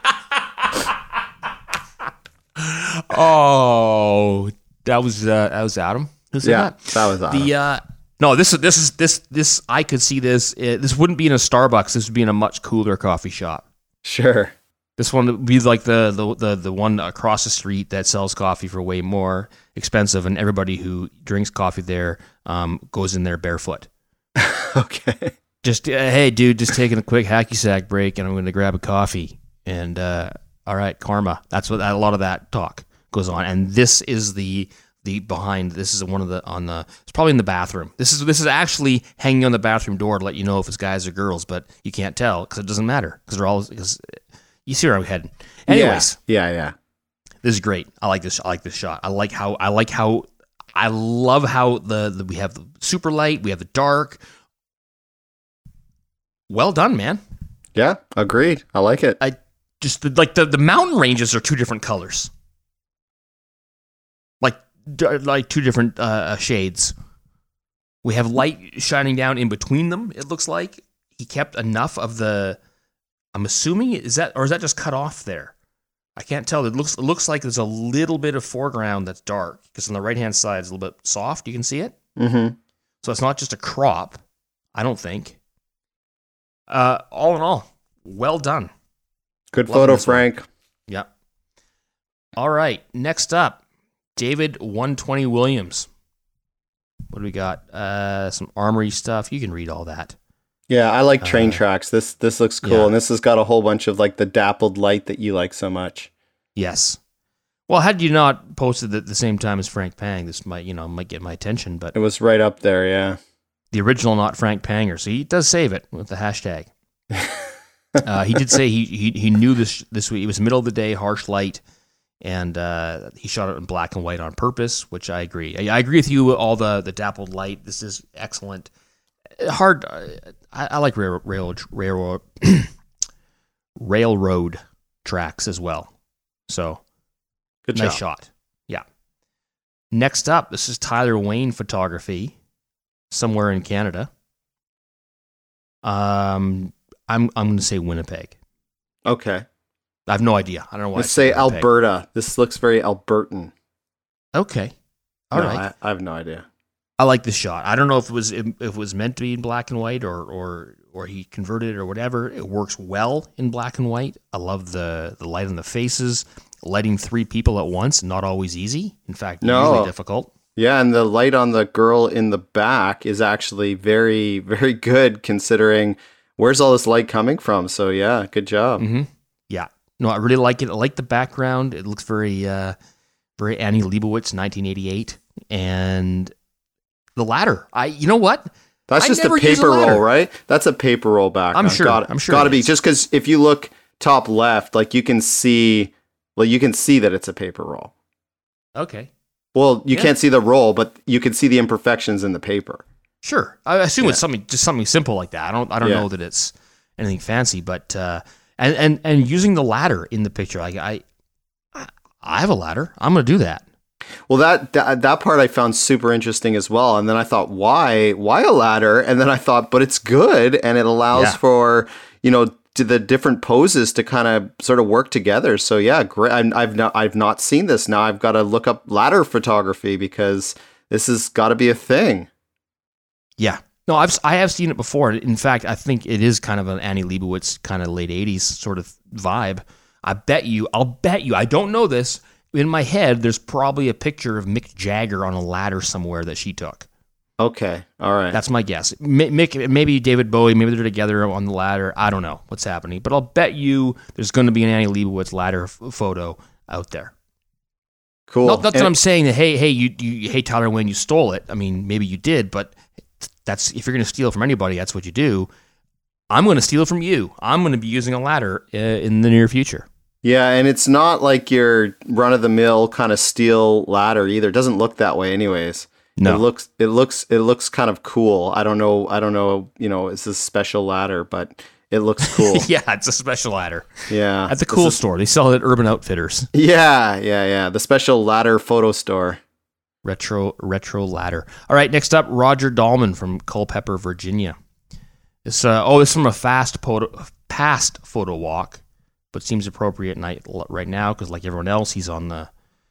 Oh, that was uh, that was Adam. Who said yeah, that? that was Adam. The uh, no, this is this is this this. I could see this. Uh, this wouldn't be in a Starbucks. This would be in a much cooler coffee shop. Sure. This one would be like the the the the one across the street that sells coffee for way more expensive, and everybody who drinks coffee there um, goes in there barefoot. Okay. Just uh, hey, dude, just taking a quick hacky sack break, and I'm going to grab a coffee. And uh, all right, karma. That's what a lot of that talk goes on. And this is the. The behind this is one of the on the it's probably in the bathroom. This is this is actually hanging on the bathroom door to let you know if it's guys or girls, but you can't tell because it doesn't matter because they're all because you see where I'm heading. Anyways, yeah, yeah, yeah. This is great. I like this. I like this shot. I like how I like how I love how the, the we have the super light, we have the dark. Well done, man. Yeah, agreed. I like it. I just the, like the the mountain ranges are two different colors. Like. Like two different uh, shades. We have light shining down in between them. It looks like he kept enough of the. I'm assuming is that or is that just cut off there? I can't tell. It looks it looks like there's a little bit of foreground that's dark because on the right hand side it's a little bit soft. You can see it. Mm-hmm. So it's not just a crop. I don't think. Uh, all in all, well done. Good Loving photo, Frank. One. Yep. All right. Next up. David one twenty Williams. What do we got? Uh, some armory stuff. You can read all that. Yeah, I like train uh, tracks. This this looks cool, yeah. And this has got a whole bunch of like the dappled light that you like so much. Yes. Well, had you not posted it at the same time as Frank Pang, this might you know might get my attention. But it was right up there. Yeah. The original, not Frank Panger. So he does save it with the hashtag. uh, he did say he he he knew this this week. It was middle of the day, harsh light. And uh, he shot it in black and white on purpose, which I agree. I, I agree with you. All the, the dappled light. This is excellent. Hard. Uh, I, I like rail, rail, railroad railroad tracks as well. So good nice job. shot. Yeah. Next up, this is Tyler Wayne photography, somewhere in Canada. Um, I'm I'm going to say Winnipeg. Okay. I have no idea. I don't know why. Let's say Alberta. This looks very Albertan. Okay. All no, right. I, I have no idea. I like this shot. I don't know if it was if it was meant to be in black and white or or or he converted it or whatever. It works well in black and white. I love the the light on the faces. Lighting three people at once, not always easy. In fact, no. usually difficult. Yeah, and the light on the girl in the back is actually very, very good considering where's all this light coming from. So yeah, good job. Mm-hmm. Yeah. No, I really like it. I like the background. It looks very, uh, very Annie Leibovitz, nineteen eighty-eight. And the ladder. I, you know what? That's I just a never use a paper ladder. roll, right? That's a paper roll background. I'm sure. Got, I'm sure Got to it be is. just because if you look top left, like you can see, well, you can see that it's a paper roll. Okay. Well, you Yeah. can't see the roll, but you can see the imperfections in the paper. Sure. I assume Yeah. it's something, just something simple like that. I don't, I don't Yeah. know that it's anything fancy, but, uh, and, and, and using the ladder in the picture, like I, I, I have a ladder. I'm going to do that. Well, that, that that part I found super interesting as well. And then I thought, why why a ladder? And then I thought, but it's good, and it allows Yeah. for, you know, to the different poses to kind of sort of work together. So yeah, great. I'm, I've not I've not seen this. Now I've got to look up ladder photography because this has got to be a thing. Yeah. No, I've I have seen it before. In fact, I think it is kind of an Annie Leibovitz kind of late eighties sort of vibe. I bet you, I'll bet you, I don't know this. In my head, there's probably a picture of Mick Jagger on a ladder somewhere that she took. Okay, all right. That's my guess. Mi- Mick, maybe David Bowie, maybe they're together on the ladder. I don't know what's happening, but I'll bet you there's going to be an Annie Leibovitz ladder f- photo out there. Cool. Not, not that And- I'm saying that, hey, hey, you, you, hey, Tyler Wayne, you stole it. I mean, maybe you did, but that's if you're going to steal from anybody, that's what you do. I'm going to steal it from you. I'm going to be using a ladder uh, in the near future. Yeah, and it's not like your run-of-the-mill kind of steel ladder either. It doesn't look that way, anyways. No. It looks it looks it looks kind of cool. I don't know. I don't know. You know, it's a special ladder, but it looks cool. Yeah, it's a special ladder. Yeah, At the This cool is- store. They sell it at Urban Outfitters. Yeah, yeah, yeah. The special ladder photo store. Retro retro ladder. All right, next up, Roger Dahlman from Culpeper, Virginia. This uh, oh, this is from a fast photo, past photo walk, but seems appropriate night right now because, like everyone else, he's on the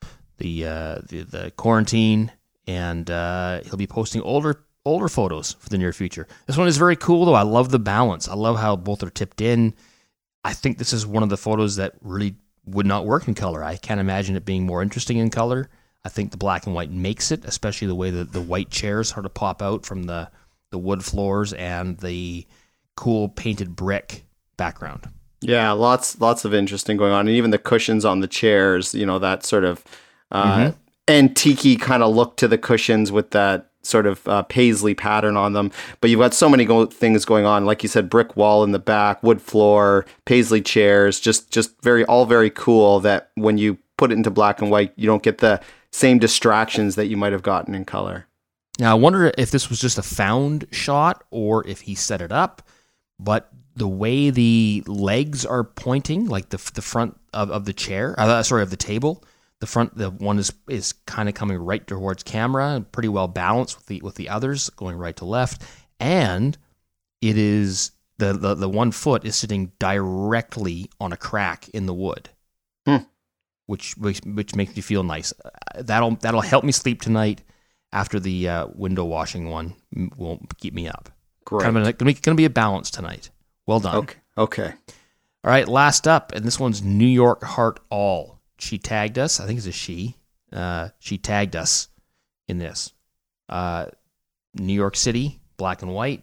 the uh, the, the quarantine, and uh, he'll be posting older older photos for the near future. This one is very cool, though. I love the balance. I love how both are tipped in. I think this is one of the photos that really would not work in color. I can't imagine it being more interesting in color. I think the black and white makes it, especially the way that the white chairs sort of pop out from the, the wood floors and the cool painted brick background. Yeah, lots lots of interesting going on, and even the cushions on the chairs. You know, that sort of uh, Mhm. antique kind of look to the cushions with that sort of uh, paisley pattern on them. But you've got so many go- things going on, like you said, brick wall in the back, wood floor, paisley chairs, just just very all very cool. That when you put it into black and white, you don't get the same distractions that you might have gotten in color. Now, I wonder if this was just a found shot or if he set it up, but the way the legs are pointing, like the the front of, of the chair, uh, sorry, of the table, the front, the one is is kind of coming right towards camera and pretty well balanced with the with the others going right to left, and it is the the, the one foot is sitting directly on a crack in the wood. Hmm. Which, which which makes me feel nice. Uh, that'll that'll help me sleep tonight. After the uh, window washing one m- won't keep me up. Great. Kind of a, gonna, be, gonna be a balance tonight. Well done. Okay. Okay. All right, last up, and this one's New York Heart All. She tagged us. I think it's a she. Uh, she tagged us in this. Uh, New York City, black and white,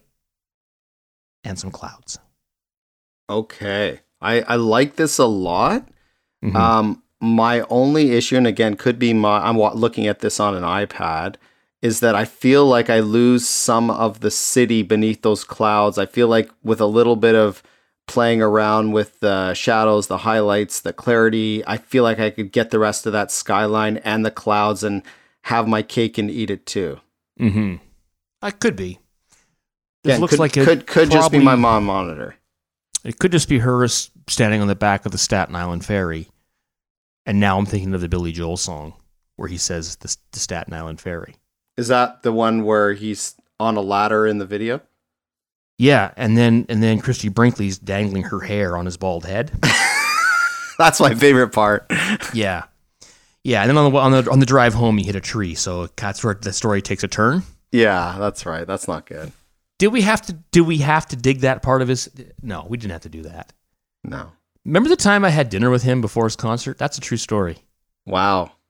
and some clouds. Okay. I I like this a lot. Mhm. Um, my only issue, and again, could be my, I'm wa- looking at this on an iPad, is that I feel like I lose some of the city beneath those clouds. I feel like with a little bit of playing around with the shadows, the highlights, the clarity, I feel like I could get the rest of that skyline and the clouds and have my cake and eat it too. Mm-hmm. I could be. This Again, looks could, like it could, could just be my probably- mom monitor. It could just be her s- standing on the back of the Staten Island ferry. And now I'm thinking of the Billy Joel song where he says the, the Staten Island ferry. Is that the one where he's on a ladder in the video? Yeah, and then and then Christy Brinkley's dangling her hair on his bald head. That's my favorite part. Yeah, yeah, and then on the on the on the drive home, he hit a tree. So that's where the story takes a turn. Yeah, that's right. That's not good. Did we have to? Did we have to dig that part of his? No, we didn't have to do that. No. Remember the time I had dinner with him before his concert? That's a true story. Wow.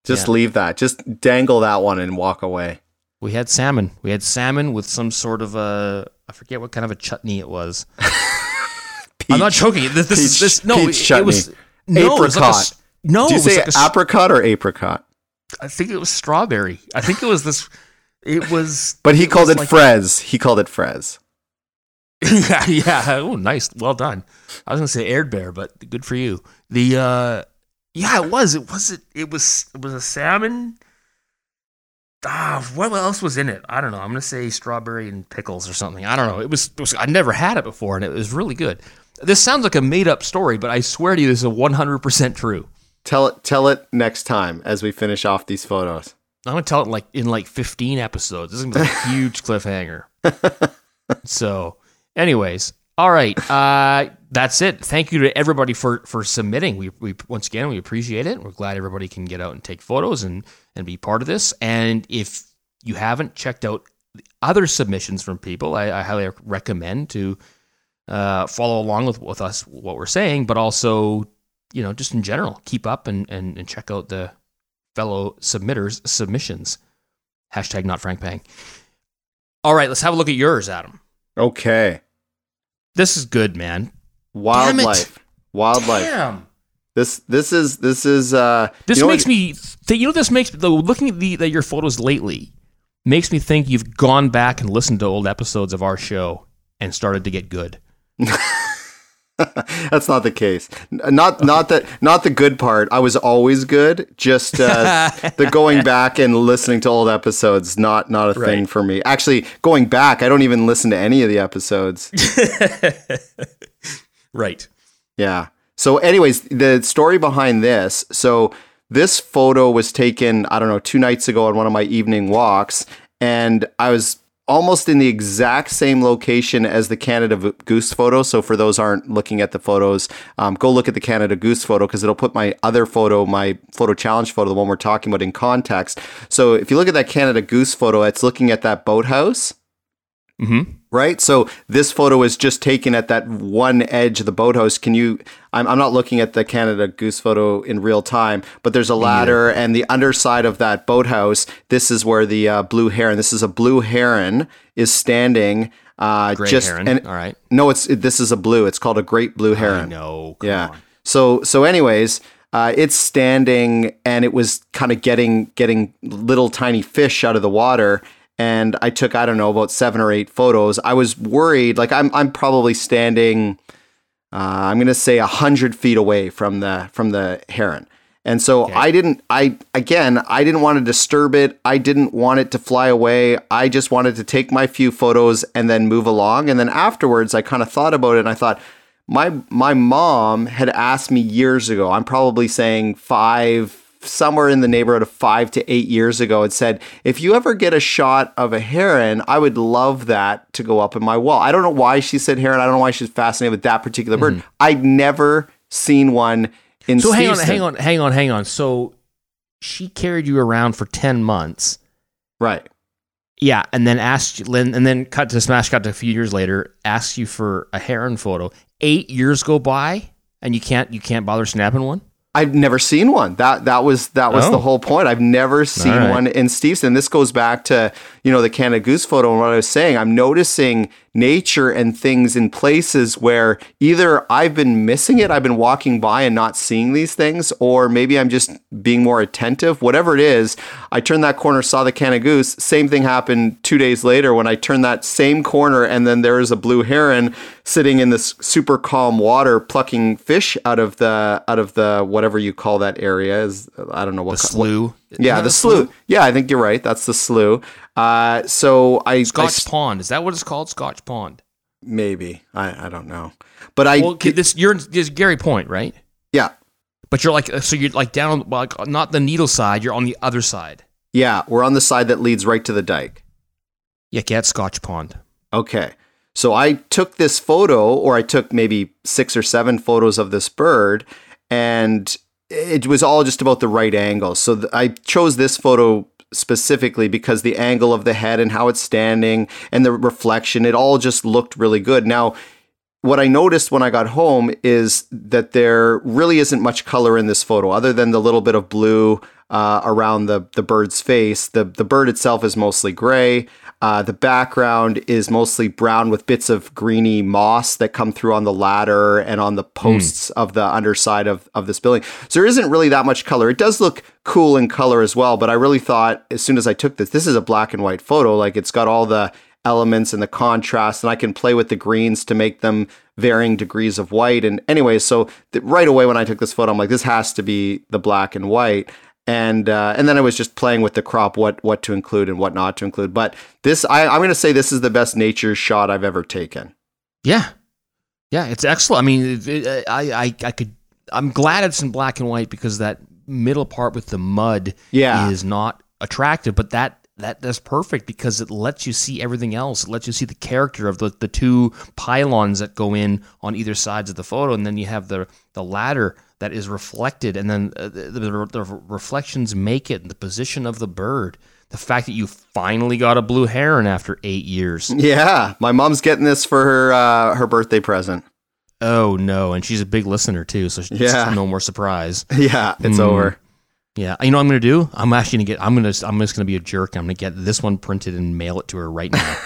Just Yeah. leave that. Just dangle that one and walk away. We had salmon. We had salmon with some sort of a, I forget what kind of a chutney it was. I'm not joking. This, this, peach, this no, peach it, it was chutney. no, it was like a s- Apricot. no, Do you it was say like a s- apricot or apricot? I think it was strawberry. I think it was this. It was. But he called was it like- Frez. He called it Frez. yeah, yeah. Oh, nice. Well done. I was gonna say aired bear, but good for you. The uh, yeah, it was. It was. It, it was. It was a salmon. Ah, what else was in it? I don't know. I'm gonna say strawberry and pickles or something. I don't know. It was. It was I never had it before, and it was really good. This sounds like a made up story, but I swear to you, this is one hundred percent true. Tell it. Tell it next time as we finish off these photos. I'm gonna tell it like in like fifteen episodes. This is gonna be a huge cliffhanger. So, anyways, all right. Uh, that's it. Thank you to everybody for for submitting. We we once again we appreciate it. We're glad everybody can get out and take photos and and be part of this. And if you haven't checked out the other submissions from people, I, I highly recommend to uh, follow along with with us what we're saying, but also you know just in general keep up and and, and check out the fellow submitters' submissions. Hashtag not Frank Pang. All right, let's have a look at yours, Adam. Okay. This is good, man. Wildlife. Wildlife. Damn. This this is this is uh This you know makes what- me think, you know, this makes, though, looking at the, at your photos lately, makes me think you've gone back and listened to old episodes of our show and started to get good. That's not the case. N- Not not that not the good part. I was always good. Just uh, the going back and listening to old episodes. Not not a thing Right. for me. Actually, going back, I don't even listen to any of the episodes. Right. Yeah. So, anyways, the story behind this. So, this photo was taken, I don't know, two nights ago on one of my evening walks, and I was almost in the exact same location as the Canada v- Goose photo. So, for those aren't looking at the photos, um, go look at the Canada Goose photo because it'll put my other photo, my photo challenge photo, the one we're talking about, in context. So, if you look at that Canada Goose photo, it's looking at that boathouse. Mm-hmm. Right? So this photo is just taken at that one edge of the boathouse. Can you, I'm, I'm not looking at the Canada Goose photo in real time, but there's a ladder and the underside of that boathouse, this is where the uh, blue heron, this is a blue heron, is standing. Uh, Gray just, heron. And, All right. no, it's it, this is a blue. It's called a great blue heron. I know. Come Yeah. on. So so anyways, uh, it's standing and it was kind of getting getting little tiny fish out of the water. And I took, I don't know, about seven or eight photos. I was worried, like I'm I'm probably standing, uh, I'm gonna say a hundred feet away from the from the heron. And so Okay. I didn't, I, again, I didn't want to disturb it. I didn't want it to fly away. I just wanted to take my few photos and then move along. And then afterwards, I kind of thought about it and I thought, my, my mom had asked me years ago, I'm probably saying five, somewhere in the neighborhood of five to eight years ago, and said, if you ever get a shot of a heron, I would love that to go up in my wall. I don't know why she said heron. I don't know why she's fascinated with that particular bird. I'd never seen one in So hang on, Steveston. hang on, hang on, hang on. So she carried you around for ten months. Right. Yeah, and then asked you, and then cut to smash cut to a few years later, asked you for a heron photo. Eight years go by, and you can't you can't bother snapping one. I've never seen one. That that was that was Oh. the whole point. I've never seen All right. one in Steveston. This goes back to, you know, the Canada Goose photo and what I was saying. I'm noticing nature and things in places where either I've been missing it, I've been walking by and not seeing these things, or maybe I'm just being more attentive. Whatever it is, I turned that corner, saw the Canada Goose. Same thing happened two days later when I turned that same corner, and then there is a blue heron sitting in this super calm water plucking fish out of the out of the whatever you call that area. Is I don't know what The co- what- slough. Isn't yeah, that the a slough. Yeah, I think you're right. That's the slough. Uh, so I, I Scotch s- Pond. Is that what it's called? Scotch Pond. maybe I I don't know, but I Well, okay, this you're this Gary Point, right? yeah But you're like so you're like down like not the Needle side. You're on the other side. yeah we're on the side that leads right to the dike. Yeah, get Scotch Pond. Okay. So I took this photo, or I took maybe six or seven photos of this bird, and it was all just about the right angle. So th- I chose this photo specifically because the angle of the head and how it's standing and the reflection, it all just looked really good. Now, what I noticed when I got home is that there really isn't much color in this photo other than the little bit of blue uh, around the, the bird's face. The, the bird itself is mostly gray. Uh, the background is mostly brown with bits of greeny moss that come through on the ladder and on the posts mm. of the underside of, of this building. So there isn't really that much color. It does look cool in color as well, but I really thought as soon as I took this, this is a black and white photo. Like it's got all the elements and the contrast, and I can play with the greens to make them varying degrees of white. And anyway, so th- right away when I took this photo, I'm like, this has to be the black and white. And uh, and then I was just playing with the crop, what what to include and what not to include. But this, I, I'm going to say this is the best nature shot I've ever taken. Yeah, yeah, it's excellent. I mean, it, it, I, I I could. I'm glad it's in black and white because that middle part with the mud yeah. is not attractive, but that. That that's perfect because it lets you see everything else. It lets you see the character of the, the two pylons that go in on either sides of the photo, and then you have the the ladder that is reflected, and then uh, the, the, the reflections make it the position of the bird. The fact that you finally got a blue heron after eight years. Yeah, my mom's getting this for her uh, her birthday present. Oh no, and she's a big listener too, so yeah. no more surprise. Yeah, it's mm. over. Yeah, you know what I'm going to do? I'm actually going to get, I'm going to, I'm just going to be a jerk. I'm going to get this one printed and mail it to her right now.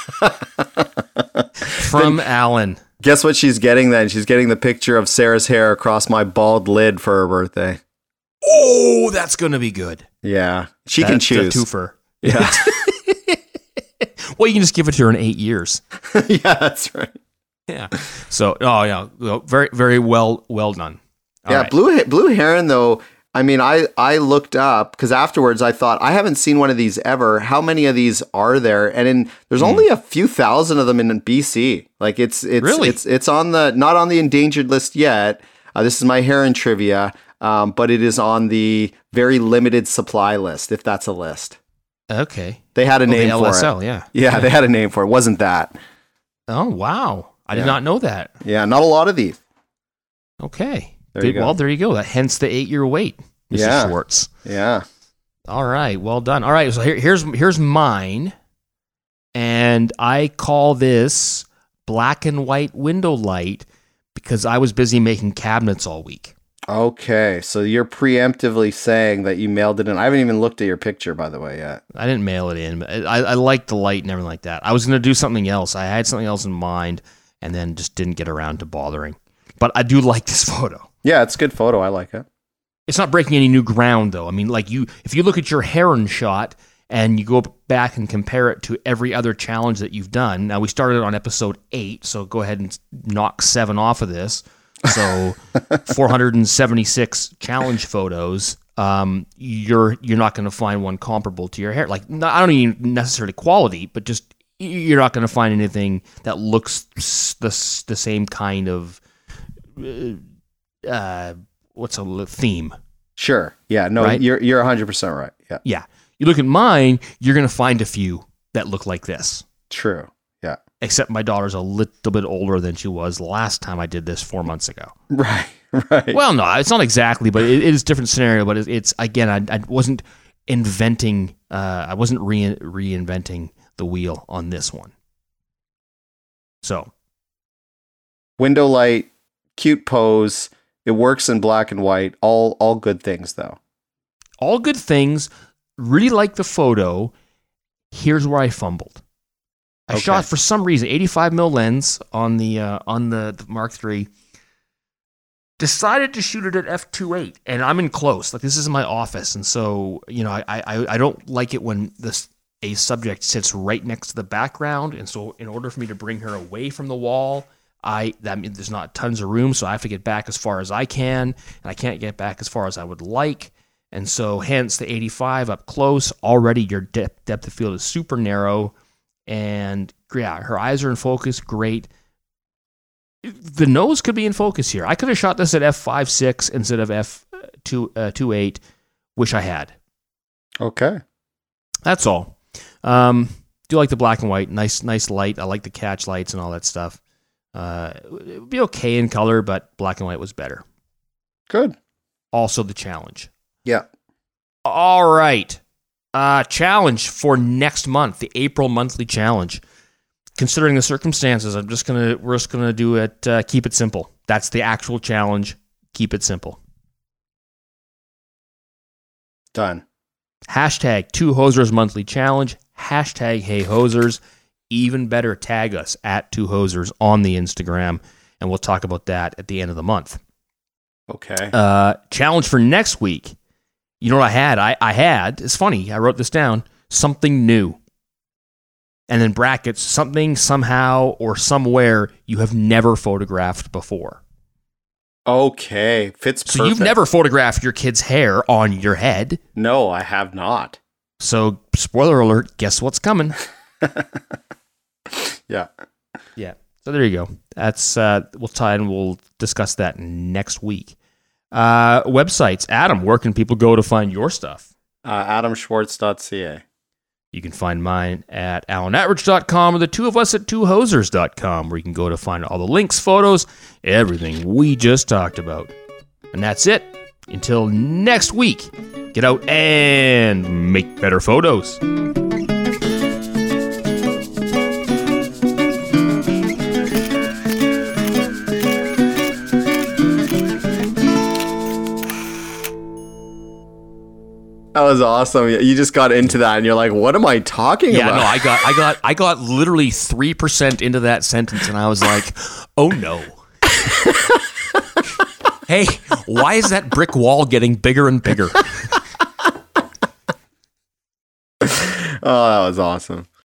From then, Alan. Guess what she's getting then? She's getting the picture of Sarah's hair across my bald lid for her birthday. Oh, that's going to be good. Yeah, she that, can choose. A twofer. Yeah. Well, you can just give it to her in eight years. Yeah, that's right. Yeah. So, oh yeah, very, very well, well done. All yeah, right. blue, blue heron though. I mean, I, I looked up because afterwards I thought I haven't seen one of these ever. How many of these are there? And in there's mm. only a few thousand of them in B C. Like it's it's really? it's it's on the not on the endangered list yet. Uh, this is my heron trivia, um, but it is on the very limited supply list, if that's a list. Okay. They had a oh, name the for L S L, it. Yeah. yeah, yeah, they had a name for it. Wasn't that? Oh wow! I yeah. did not know that. Yeah, not a lot of these. Okay. There Good. you go. Well, there you go. That hence the eight-year wait, Mister Yeah. Schwartz. Yeah. All right. Well done. All right. So here, here's here's mine, and I call this black and white window light because I was busy making cabinets all week. Okay, so you're preemptively saying that you mailed it in. I haven't even looked at your picture, by the way, yet. I didn't mail it in. But I, I liked the light and everything like that. I was going to do something else. I had something else in mind, and then just didn't get around to bothering. But I do like this photo. Yeah, it's a good photo. I like it. It's not breaking any new ground, though. I mean, like you, if you look at your heron shot and you go back and compare it to every other challenge that you've done. Now, we started on episode eight, so go ahead and knock seven off of this. So four hundred seventy-six challenge photos. Um, you're you're not going to find one comparable to your hair. Like, not, I don't even necessarily quality, but just you're not going to find anything that looks the the same kind of uh, what's a theme. Sure. Yeah. No, right? you're you're one hundred percent right. Yeah. Yeah. You look at mine, you're going to find a few that look like this. True. Yeah. Except my daughter's a little bit older than she was last time I did this four months ago. Right, right. Well, no, it's not exactly, but it, it is a different scenario. But it, it's, again, I, I wasn't inventing, uh, I wasn't re- reinventing the wheel on this one. So. Window light, cute pose. It works in black and white. All, all good things, though. All good things. Really like the photo. Here's where I fumbled. I okay. shot for some reason eighty-five mil lens on the uh, on the, the Mark three. Decided to shoot it at f two eight, and I'm in close. Like, this is my office, and so you know I I, I don't like it when this a subject sits right next to the background, and so in order for me to bring her away from the wall, I that means there's not tons of room, so I have to get back as far as I can, and I can't get back as far as I would like, and so hence the eighty-five up close. Already your depth depth of field is super narrow. And yeah, her eyes are in focus. Great. The nose could be in focus here. I could have shot this at f five six instead of f two eight. Wish I had. Okay. That's all. Um, do like the black and white. Nice, nice light. I like the catch lights and all that stuff. Uh, it would be okay in color, but black and white was better. Good. Also the challenge. Yeah. All right. Uh, challenge for next month, the April monthly challenge. considering the circumstances, I'm just gonna we're just gonna do it. Uh, keep it simple. That's the actual challenge. Keep it simple. Done. Hashtag Two Hosers Monthly Challenge. Hashtag Hey Hosers. Even better, tag us at Two Hosers on the Instagram, and we'll talk about that at the end of the month. Okay. Uh, challenge for next week. You know what I had? I, I had, it's funny, I wrote this down, something new. And then brackets, something, somehow, or somewhere you have never photographed before. Okay. Fits perfect. So you've never photographed your kid's hair on your head. No, I have not. So, spoiler alert, guess what's coming? Yeah. Yeah. So there you go. That's, uh, we'll tie and we'll discuss that next week. Uh, websites. Adam, where can people go to find your stuff? Uh, adam schwartz dot c a. You can find mine at alan atridge dot com or the two of us at two hosers dot com, where you can go to find all the links, photos, everything we just talked about. And that's it. Until next week, get out and make better photos. That was awesome. You just got into that and you're like, what am I talking yeah, about? Yeah, no, I got I got I got literally three percent into that sentence and I was like, "Oh no." Hey, why is that brick wall getting bigger and bigger? Oh, that was awesome.